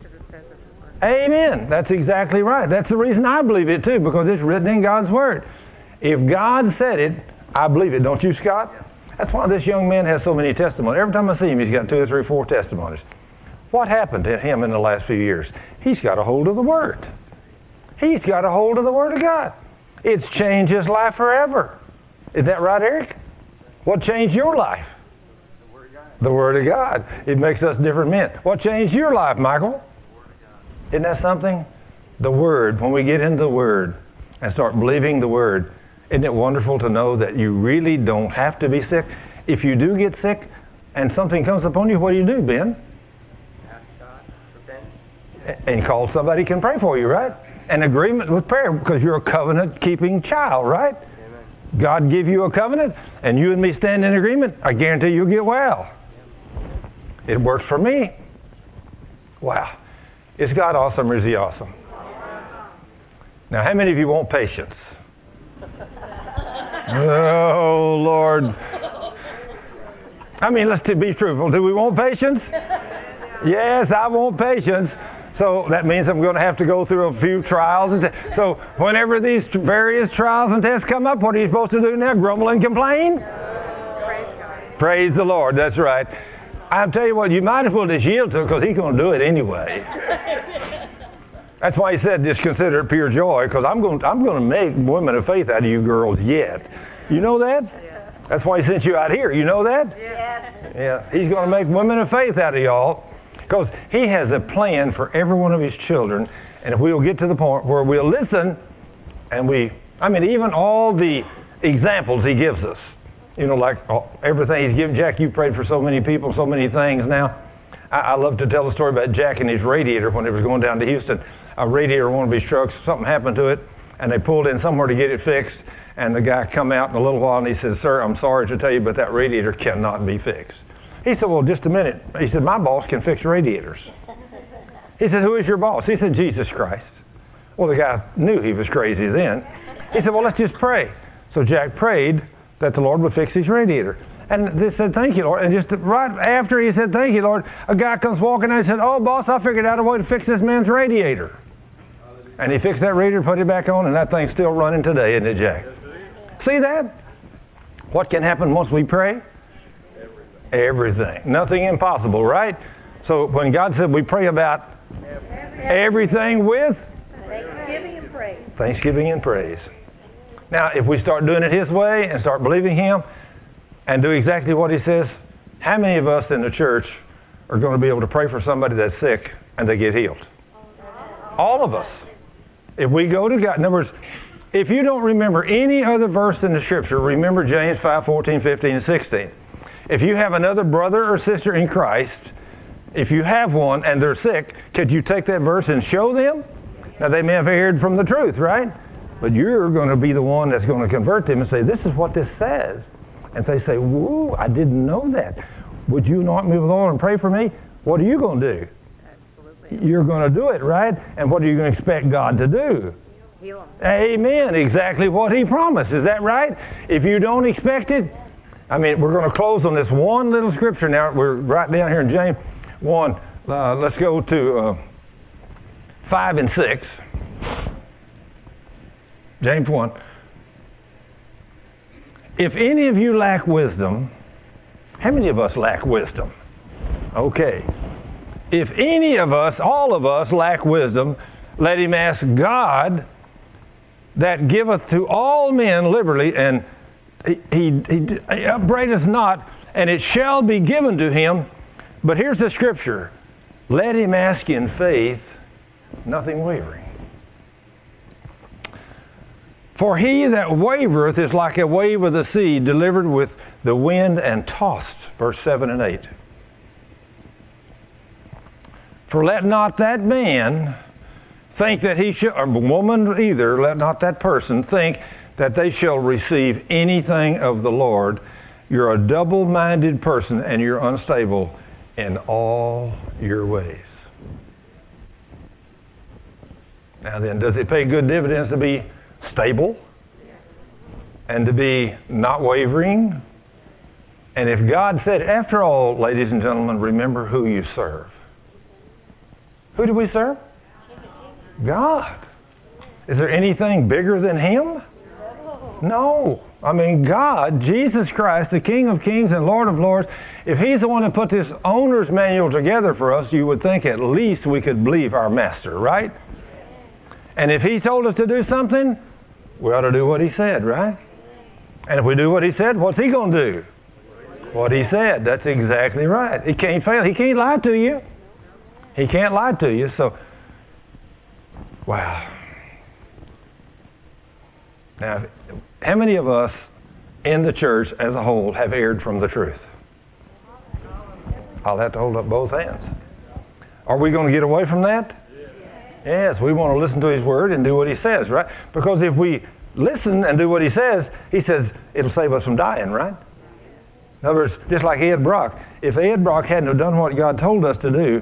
Amen. That's exactly right. That's the reason I believe it too, because it's written in God's Word. If God said it, I believe it. Don't you, Scott? That's why this young man has so many testimonies. Every time I see him, he's got 2 or 3 or 4 testimonies. What happened to him in the last few years? He's got a hold of the Word. He's got a hold of the Word of God. It's changed his life forever. Is that right, Eric? What changed your life? The Word of God. It makes us different men. What changed your life, Michael? Isn't that something? The Word. When we get into the Word and start believing the Word, isn't it wonderful to know that you really don't have to be sick? If you do get sick and something comes upon you, what do, Ben? Ask God, repent. And call somebody who can pray for you, right? An agreement with prayer, because you're a covenant-keeping child, right? Amen. God give you a covenant, and you and me stand in agreement, I guarantee you'll get well. It works for me. Wow. Is God awesome or is He awesome? Now, how many of you want patience? Oh, Lord. I mean, let's be truthful. Do we want patience? Yes, I want patience. So that means I'm going to have to go through a few trials. So whenever these various trials and tests come up, what are you supposed to do now? Grumble and complain? Praise the Lord. That's right. I'll tell you what, you might as well just yield to it, because He's going to do it anyway. That's why He said, just consider it pure joy, because I'm going to make women of faith out of you girls yet. You know that? Yeah. That's why He sent you out here. You know that? Yeah. He's going to make women of faith out of y'all, because He has a plan for every one of His children. And if we'll get to the point where we'll listen, and even all the examples He gives us, you know, like everything He's given. Jack, you prayed for so many people, so many things now. I love to tell the story about Jack and his radiator when he was going down to Houston. A radiator on one of his trucks, something happened to it, and they pulled in somewhere to get it fixed. And the guy come out in a little while and he said, "Sir, I'm sorry to tell you, but that radiator cannot be fixed." He said, "Well, just a minute." He said, "My boss can fix radiators." He said, "Who is your boss?" He said, "Jesus Christ." Well, the guy knew he was crazy then. He said, "Well, let's just pray." So Jack prayed that the Lord would fix his radiator. And they said, "Thank you, Lord." And just right after he said, "Thank you, Lord," a guy comes walking out and said, "Oh, boss, I figured out a way to fix this man's radiator." And he fixed that radiator, put it back on, and that thing's still running today, isn't it, Jack? See that? What can happen once we pray? Everything. Nothing impossible, right? So when God said we pray about everything with Thanksgiving and praise. Thanksgiving and praise. Now, if we start doing it His way and start believing Him and do exactly what He says, how many of us in the church are going to be able to pray for somebody that's sick and they get healed? All of us. If we go to God, in other words, if you don't remember any other verse in the Scripture, remember James 5:14, 15, and 16. If you have another brother or sister in Christ If you have one and they're sick, could you take that verse and show them? Now, they may have erred from the truth, right? But you're going to be the one that's going to convert them and say, this is what this says. And they say, whoa, I didn't know that. Would you anoint me with oil and pray for me? What are you going to do? Absolutely. You're going to do it, right? And what are you going to expect God to do? Heal them. Amen. Exactly what He promised. Is that right? If you don't expect it, I mean, we're going to close on this one little scripture now. We're right down here in James 1. Let's go to 5 and 6. James 1. If any of you lack wisdom, how many of us lack wisdom? Okay. If any of us, all of us, lack wisdom, let him ask God that giveth to all men liberally, and he upbraideth not, and it shall be given to him. But here's the scripture. Let him ask in faith, nothing wavering. For he that wavereth is like a wave of the sea, delivered with the wind and tossed. Verse 7 and 8. For let not that man think that he shall, or woman either, let not that person think that they shall receive anything of the Lord. You're a double-minded person and you're unstable in all your ways. Now then, does it pay good dividends to be stable and to be not wavering? And if God said, after all, ladies and gentlemen, remember who you serve. Who do we serve? God. Is there anything bigger than Him? No. I mean, God, Jesus Christ, the King of Kings and Lord of Lords, if He's the one that put this owner's manual together for us, you would think at least we could believe our Master, right? And if He told us to do something, we ought to do what He said, right? And if we do what He said, what's He going to do? What He said. That's exactly right. He can't fail. He can't lie to you. He can't lie to you. So, wow. Now, how many of us in the church as a whole have erred from the truth? I'll have to hold up both hands. Are we going to get away from that? Yes, we want to listen to His Word and do what He says, right? Because if we listen and do what He says it'll save us from dying, right? In other words, just like Ed Brock. If Ed Brock hadn't have done what God told us to do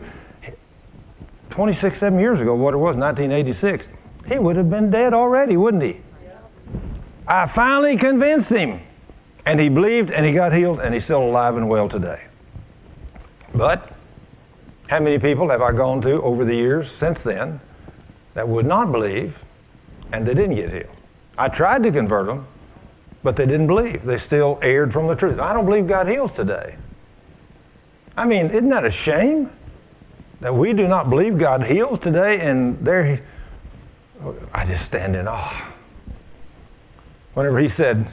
7 years ago, what it was, 1986, he would have been dead already, wouldn't he? I finally convinced him. And he believed and he got healed and he's still alive and well today. But how many people have I gone to over the years since then that would not believe and they didn't get healed? I tried to convert them, but they didn't believe. They still erred from the truth. I don't believe God heals today. I mean, isn't that a shame? That we do not believe God heals today, and there, I just stand in awe. Whenever He said,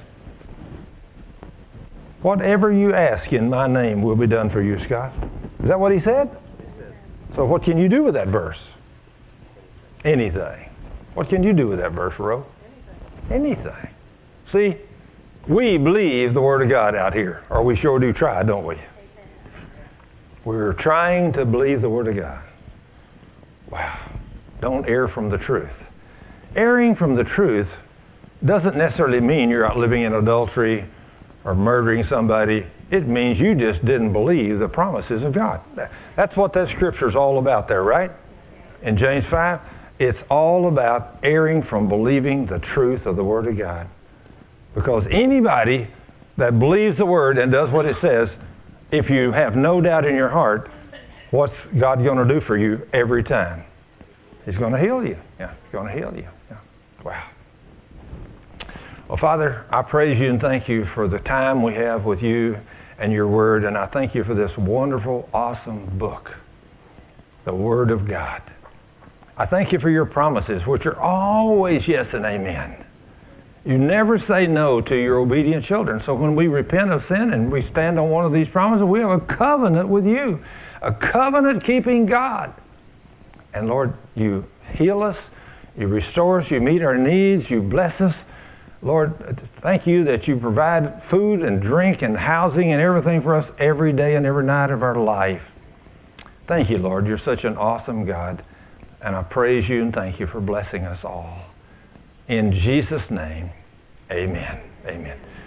whatever you ask in my name will be done for you, Scott. Is that what He said? So what can you do with that verse? Anything. What can you do with that verse, Ro? Anything. See, we believe the Word of God out here, or we sure do try, don't we? We're trying to believe the Word of God. Wow. Don't err from the truth. Erring from the truth doesn't necessarily mean you're out living in adultery or murdering somebody. It means you just didn't believe the promises of God. That's what that scripture is all about there, right? In James 5, it's all about erring from believing the truth of the Word of God. Because anybody that believes the Word and does what it says, if you have no doubt in your heart, what's God going to do for you every time? He's going to heal you. Yeah, He's going to heal you. Yeah. Wow. Well, Father, I praise You and thank You for the time we have with You and Your Word, and I thank You for this wonderful, awesome book, the Word of God. I thank You for Your promises, which are always yes and amen. You never say no to Your obedient children. So when we repent of sin and we stand on one of these promises, we have a covenant with You, a covenant-keeping God. And Lord, You heal us, You restore us, You meet our needs, You bless us. Lord, thank You that You provide food and drink and housing and everything for us every day and every night of our life. Thank you, Lord. You're such an awesome God. And I praise you and thank you for blessing us all. In Jesus' name, amen. Amen.